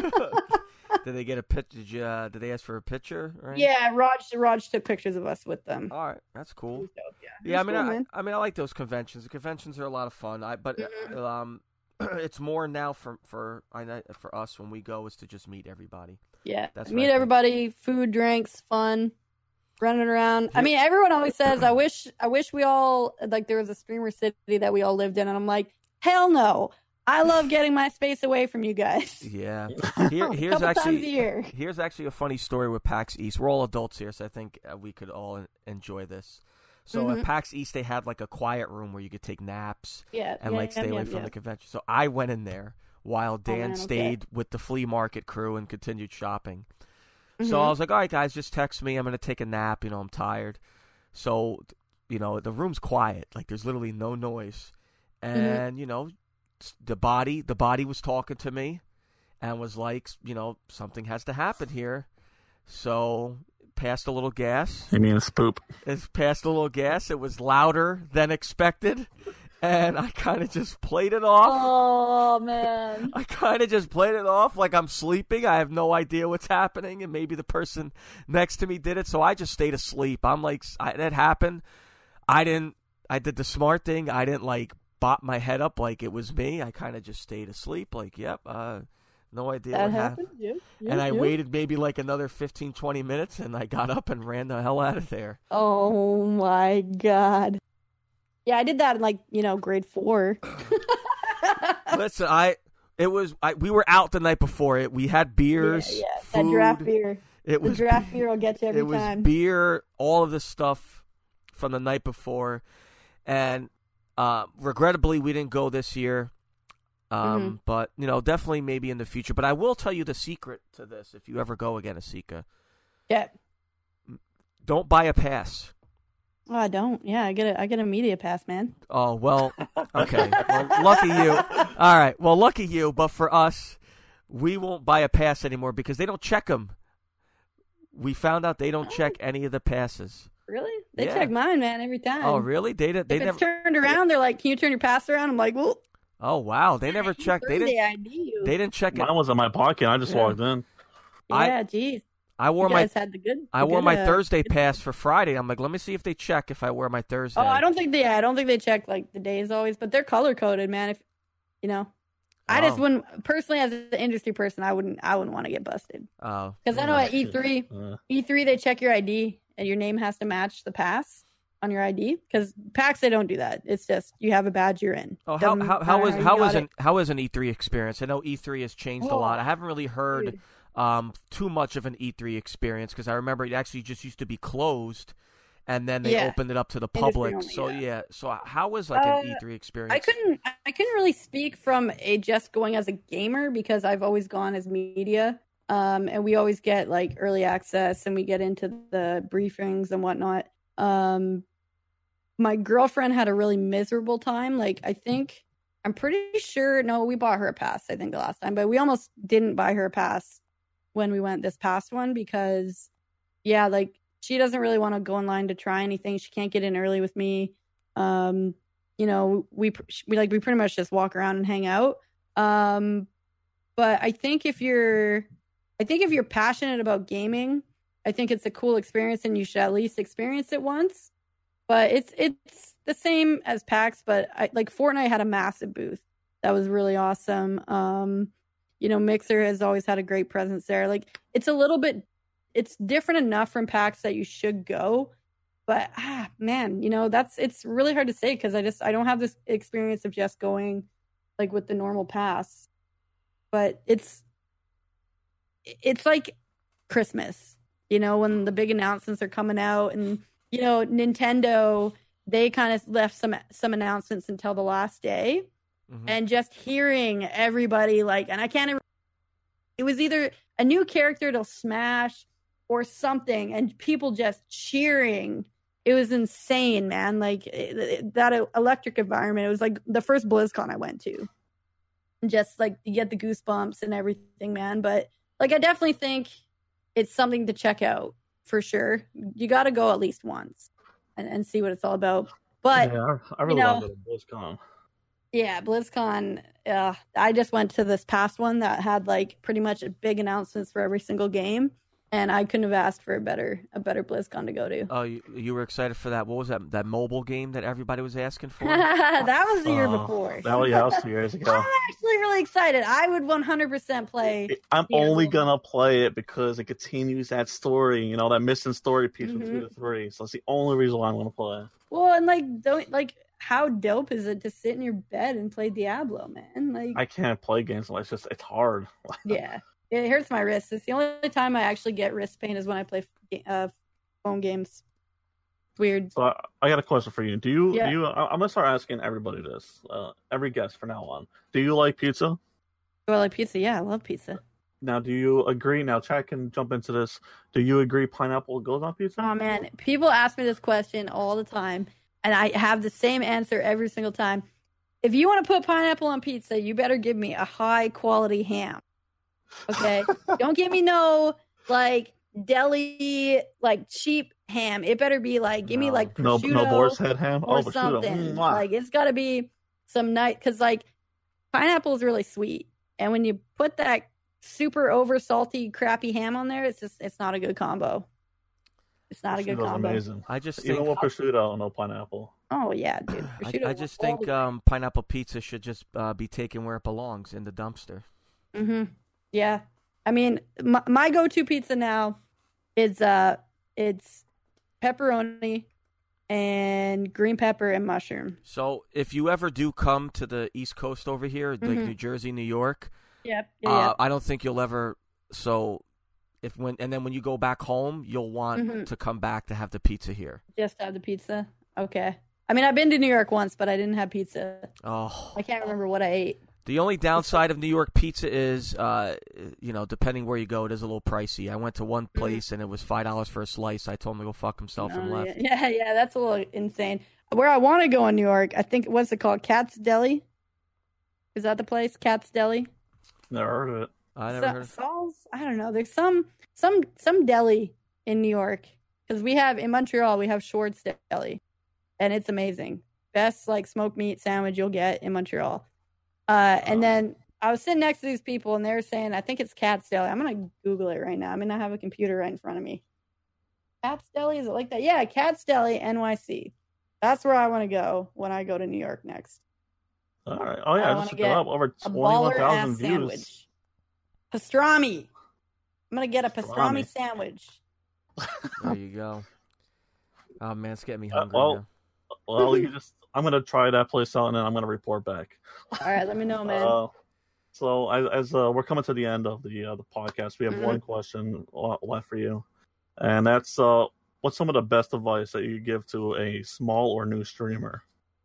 Did they get a picture? Did, you, uh, did they ask for a picture? Right? Yeah, Raj, Raj took pictures of us with them. All right, that's cool. So, yeah, Yeah, I it's mean, cool, I, man. I mean, I like those conventions. The conventions are a lot of fun. I but Mhm. uh, um, it's more now for for I know for us when we go is to just meet everybody. Yeah, That's what I meet think. everybody, food, drinks, fun, running around. I Yeah. mean, everyone always says, "I wish, I wish we all like there was a streamer city that we all lived in," and I'm like, hell no. I love getting my space away from you guys. Yeah. Here, A here's couple times a actually year. here's actually a funny story with PAX East. We're all adults here, so I think uh, we could all en- enjoy this. So Mhm. at PAX East, they had like a quiet room where you could take naps Yeah, and yeah, like stay yeah, away yeah, from yeah. the convention. So I went in there while Dan man, okay. stayed with the flea market crew and continued shopping. So Mhm. I was like, all right, guys, just text me. I'm going to take a nap. You know, I'm tired. So, you know, the room's quiet. Like, there's literally no noise. And, you know, s- the body, the body was talking to me and was like, you know, something has to happen here. So, passed a little gas. You mean a spoop? It passed a little gas. It was louder than expected. And I kind of just played it off. Oh man. I kind of just played it off like I'm sleeping. I have no idea what's happening, and maybe the person next to me did it, so I just stayed asleep. I'm like, I, that happened. I didn't. I did the smart thing. I didn't like bop my head up like it was me. I kind of just stayed asleep. Like, yep, uh, no idea That what happened? happened. Yeah, yeah, And I yeah. waited maybe like another fifteen, twenty minutes, and I got up and ran the hell out of there. Oh my god. Yeah, I did that in like, you know, grade four. Listen, I. It was. I, we were out the night before it. We had beers, Yeah, yeah. food. That draft beer. It The was draft beer will get you every it was time. beer, all of this stuff from the night before, and uh, regrettably we didn't go this year. Um, Mhm. But you know, definitely maybe in the future. But I will tell you the secret to this: if you ever go again, Asika, Yeah. don't buy a pass. Oh, I don't. Yeah, I get a I get a media pass, man. Oh well, okay. Well, lucky you. All right. Well, lucky you. But for us, we won't buy a pass anymore because they don't check them. We found out they don't check any of the passes. Really? They Yeah. check mine, man, every time. Oh, really? They did. They if never. it's turned around, they're like, "Can you turn your pass around?" I'm like, "Well, Oh wow, they never checked. They didn't. Thursday I D you." They didn't check it. Mine was in my pocket. I just Yeah. walked in. I- Yeah, geez. I wore You my guys had the good. I the wore good, my uh, Thursday good- pass for Friday. I'm like, let me see if they check if I wear my Thursday. Oh, I don't think they. I don't think they check like the days always, but they're color coded, man. If you know, I just Oh. wouldn't personally, as an industry person, I wouldn't. I wouldn't want to get busted Oh, because I know Yeah, at E three, Uh, E three they check your I D and your name has to match the pass on your I D. Because PAX they don't do that. It's just you have a badge, you're in. oh, how Doesn't how how matter was you how got was it. an how was an E three experience? I know E three has changed a Oh, lot. I haven't really heard dude. um too much of an E three experience because I remember it actually just used to be closed, and then they Yeah. opened it up to the Industry public. only, so yeah. yeah, so how was like an Uh, E three experience? I couldn't I couldn't really speak from a just going as a gamer because I've always gone as media. Um, and we always get like early access and we get into the briefings and whatnot. Um, my girlfriend had a really miserable time. Like I think I'm pretty sure no, we bought her a pass, I think the last time, but we almost didn't buy her a pass when we went this past one because yeah, like she doesn't really want to go in line to try anything. She can't get in early with me. Um, you know, we we like we pretty much just walk around and hang out. Um, but I think if you're, I think if you're passionate about gaming, I think it's a cool experience, and you should at least experience it once. But it's it's the same as PAX, but I, like Fortnite had a massive booth that was really awesome. Um, you know, Mixer has always had a great presence there. Like it's a little bit, it's different enough from PAX that you should go. But ah, man, you know, that's it's really hard to say because I just I don't have this experience of just going like with the normal pass. But it's it's like Christmas, you know, when the big announcements are coming out, and you know, Nintendo they kind of left some some announcements until the last day, Mhm. and just hearing everybody like, and I can't. Even, it was either a new character to Smash or something, and people just cheering. It was insane, man. Like it, it, that electric environment. It was like the first BlizzCon I went to. And just like you get the goosebumps and everything, man. But like, I definitely think it's something to check out for sure. You got to go at least once and, and see what it's all about. But yeah, I, I really you know, want to go to BlizzCon. Yeah, BlizzCon. Uh, I just went to this past one that had like pretty much big announcements for every single game, and I couldn't have asked for a better a better BlizzCon to go to. Oh, you, you were excited for that? What was that? That mobile game that everybody was asking for? That was the year Uh, before. That was, yeah, that was two years ago. I'm actually really excited. I would one hundred percent play. I'm Yeah, only well- gonna play it because it continues that story, you know, that missing story piece from Mhm. two to three. So that's the only reason why I'm gonna play. Well, and like, don't like. How dope is it to sit in your bed and play Diablo, man? Like, I can't play games unless it's just it's hard. yeah, it hurts my wrists. It's the only time I actually get wrist pain is when I play uh, phone games. It's weird. So I, I got a question for you. Do you Yeah. do you? I, I'm gonna start asking everybody this. Uh, every guest from now on. Do you like pizza? Do I like pizza? Yeah, I love pizza. Now, do you agree? Now, Chad can jump into this. Do you agree pineapple goes on pizza? Oh man, people ask me this question all the time, and I have the same answer every single time. If you want to put pineapple on pizza, you better give me a high quality ham. Okay, don't give me no like deli like cheap ham. It better be like give me No. like no, prosciutto no boar's head ham. or Oh, prosciutto. something. Mwah. Like it's got to be some nice because like pineapple is really sweet, and when you put that super over salty crappy ham on there, it's just it's not a good combo. It's not a good Prosciutto's combo. amazing. I just Even think with prosciutto, no pineapple. Oh yeah, dude. I, Prosciutto I is just all think the- um, pineapple pizza should just uh, be taken where it belongs, in the dumpster. Mm-hmm. Yeah, I mean, my, my go-to pizza now is uh, it's pepperoni and green pepper and mushroom. So if you ever do come to the East Coast over here, like Mhm. New Jersey, New York, Yep. Yeah. uh, I don't think you'll ever. So if when and then when you go back home, you'll want Mhm. to come back to have the pizza here. yeah. Just have the pizza. Okay. I mean, I've been to New York once, but I didn't have pizza. Oh, I can't remember what I ate. the only downside of New York pizza is, uh, you know, depending where you go, it is a little pricey. I went to one place and it was five dollars for a slice. I told him to go fuck himself and Oh, left. yeah. yeah, yeah, that's a little insane. Where I want to go in New York, I think what's it called? Cat's Deli. Is that the place? Cat's Deli. Never heard of it. I never Sa- heard. Of... Saul's. I don't know. There's some some some deli in New York because we have in Montreal we have Schwartz Deli, and it's amazing. Best like smoked meat sandwich you'll get in Montreal. Uh, and Oh. then I was sitting next to these people, and they were saying, "I think it's Cat's Deli." I'm gonna Google it right now. I mean, I have a computer right in front of me. Cat's Deli, is it like that? Yeah, Cat's Deli, N Y C. That's where I want to go when I go to New York next. All right. Oh I yeah, wanna just look it get up. Over A twenty-one baller thousand ass views. sandwich. Pastrami. I'm gonna get a pastrami Pastrami. sandwich. There you go. Oh man, it's getting me Uh, hungry well, now. Well, you just I'm gonna try that place out and then I'm gonna report back. All right, let me know, man. Uh, so as, as uh, we're coming to the end of the uh, the podcast, we have Mhm. one question le- left for you, and that's uh, what's some of the best advice that you give to a small or new streamer?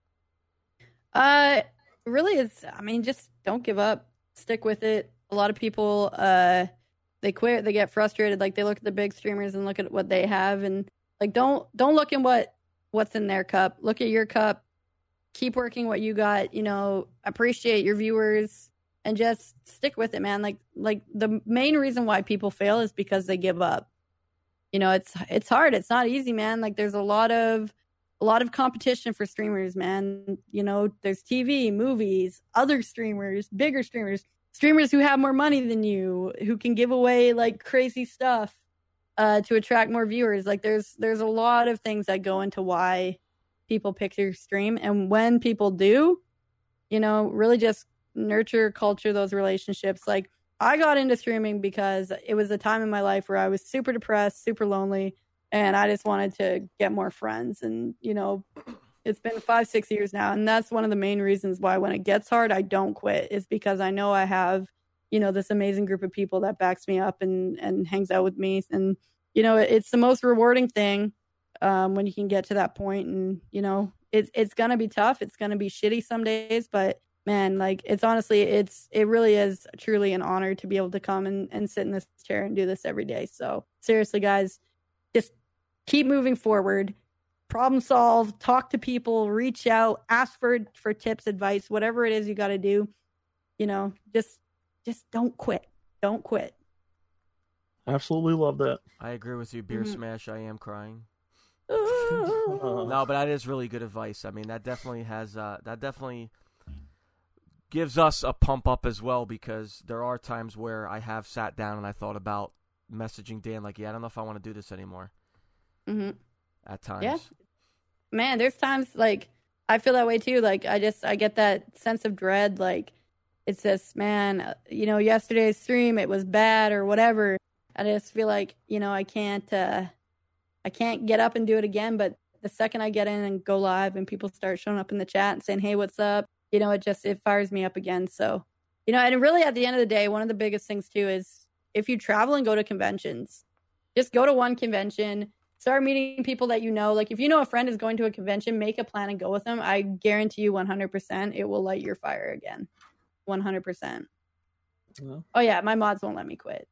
Uh, really, it's. I mean, just don't give up. Stick with it. A lot of people, uh, they quit. They get frustrated. Like they look at the big streamers and look at what they have, and like don't don't look in what what's in their cup. Look at your cup. Keep working what you got. You know, appreciate your viewers and just stick with it, man. Like like the main reason why people fail is because they give up. You know, it's it's hard. It's not easy, man. Like there's a lot of a lot of competition for streamers, man. You know, there's T V, movies, other streamers, bigger streamers, streamers who have more money than you, who can give away like crazy stuff uh, to attract more viewers. Like there's there's a lot of things that go into why people pick your stream, and when people do, you know, really just nurture, culture those relationships. Like I got into streaming because it was a time in my life where I was super depressed, super lonely, and I just wanted to get more friends. And, you know, it's been five, six years now. And that's one of the main reasons why when it gets hard, I don't quit, is because I know I have, you know, this amazing group of people that backs me up and, and hangs out with me. And, you know, it's the most rewarding thing um, when you can get to that point. And, you know, it's, it's going to be tough. It's going to be shitty some days, but man, like it's honestly, it's, it really is truly an honor to be able to come and, and sit in this chair and do this every day. So seriously, guys, just keep moving forward, problem solve, talk to people, reach out, ask for, for tips, advice, whatever it is you got to do, you know, just, just don't quit. Don't quit. Absolutely love that. I agree with you. Beer Mhm. smash. I am crying. No, but that is really good advice. I mean, that definitely has uh, that definitely gives us a pump up as well, because there are times where I have sat down and I thought about messaging Dan like, yeah, I don't know if I want to do this anymore. Mm-hmm. At times. Yeah. Man, there's times like I feel that way too. Like I just I get that sense of dread. Like it's just, man, you know, yesterday's stream, it was bad or whatever. I just feel like, you know, I can't uh, I can't get up and do it again. But the second I get in and go live and people start showing up in the chat and saying, hey, what's up? You know, it just, it fires me up again. So, you know, and really at the end of the day, one of the biggest things too is if you travel and go to conventions, just go to one convention, start meeting people that you know. Like if you know a friend is going to a convention, make a plan and go with them. I guarantee you one hundred percent it will light your fire again. one hundred percent. Yeah. Oh yeah, my mods won't let me quit.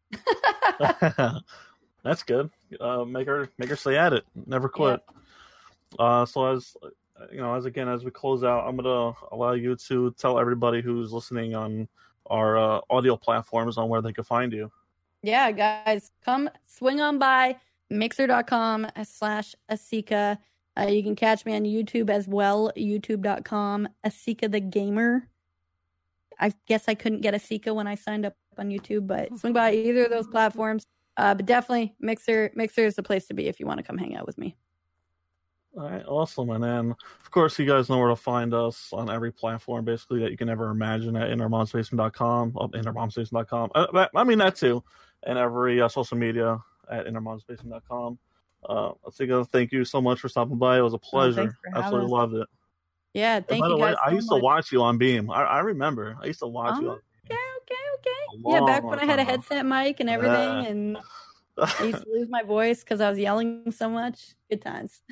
That's good. Uh, make her make her stay at it. Never quit. Yeah. Uh, so as you know, as again as we close out, I'm gonna allow you to tell everybody who's listening on our uh, audio platforms on where they can find you. Yeah, guys, come swing on by mixer.com slash Asika. Uh, you can catch me on YouTube as well, youtube.com Asika the Gamer. I guess I couldn't get Asika when I signed up on YouTube, but swing by either of those platforms. Uh, but definitely Mixer. Mixer is the place to be if you want to come hang out with me. All right, awesome. And then, of course, you guys know where to find us on every platform, basically, that you can ever imagine at inner moms basement dot com, oh, inner moms basement dot com. Uh, I mean, that too. And every uh, social media at inner moms basement dot com. Uh, Asika, thank you so much for stopping by. It was a pleasure. Oh, Absolutely us. loved it. Yeah, thank you way, guys so I used much. to watch you on Beam. I, I remember. I used to watch oh, you on Okay, okay, okay. Long, Yeah, back when I had a ago. headset mic and everything, Yeah. and I used to lose my voice because I was yelling so much. Good times.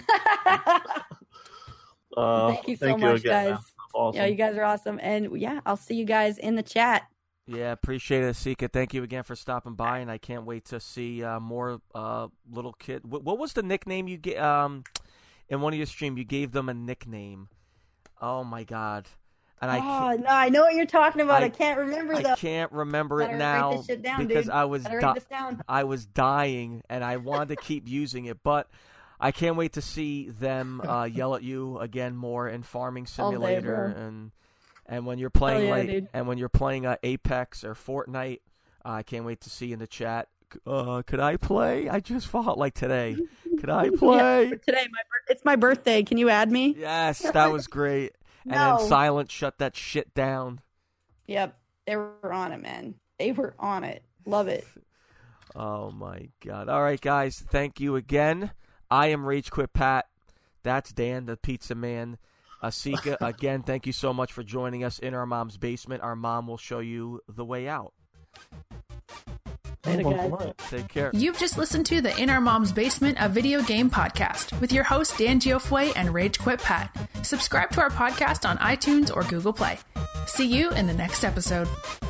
uh, thank you so thank much, again, man. guys. That's awesome. Yeah, you guys are awesome. And yeah, I'll see you guys in the chat. Yeah, appreciate it, Asika. Thank you again for stopping by, and I can't wait to see uh, more uh, little kid. What, what was the nickname you gave um, in one of your streams? You gave them a nickname. Oh my god! And I oh can't, no, I know what you're talking about. I, I- can't remember I though. can't remember it Better write now this shit down, because dude. I was Better di- write this down. I was dying, and I wanted to keep using it, but I can't wait to see them uh, yell at you again more in Farming All day, Simulator, bro. and and when you're playing yeah, like dude. and when you're playing uh, Apex or Fortnite, uh, I can't wait to see in the chat. Uh, could I play? I just fought like today. Could I play? Yeah, today, my bir- it's my birthday. Can you add me? Yes, that was great. And No. then Silent shut that shit down. Yep, they were on it, man. They were on it. Love it. Oh my god. All right, guys. Thank you again. I am Rage Quit Pat. That's Dan, the pizza man. Asika, again, thank you so much for joining us in our mom's basement. Our mom will show you the way out. Later, guys. Take care. You've just listened to the In Our Mom's Basement, a video game podcast with your hosts Dan Geoffrey and Rage Quit Pat. Subscribe to our podcast on iTunes or Google Play. See you in the next episode.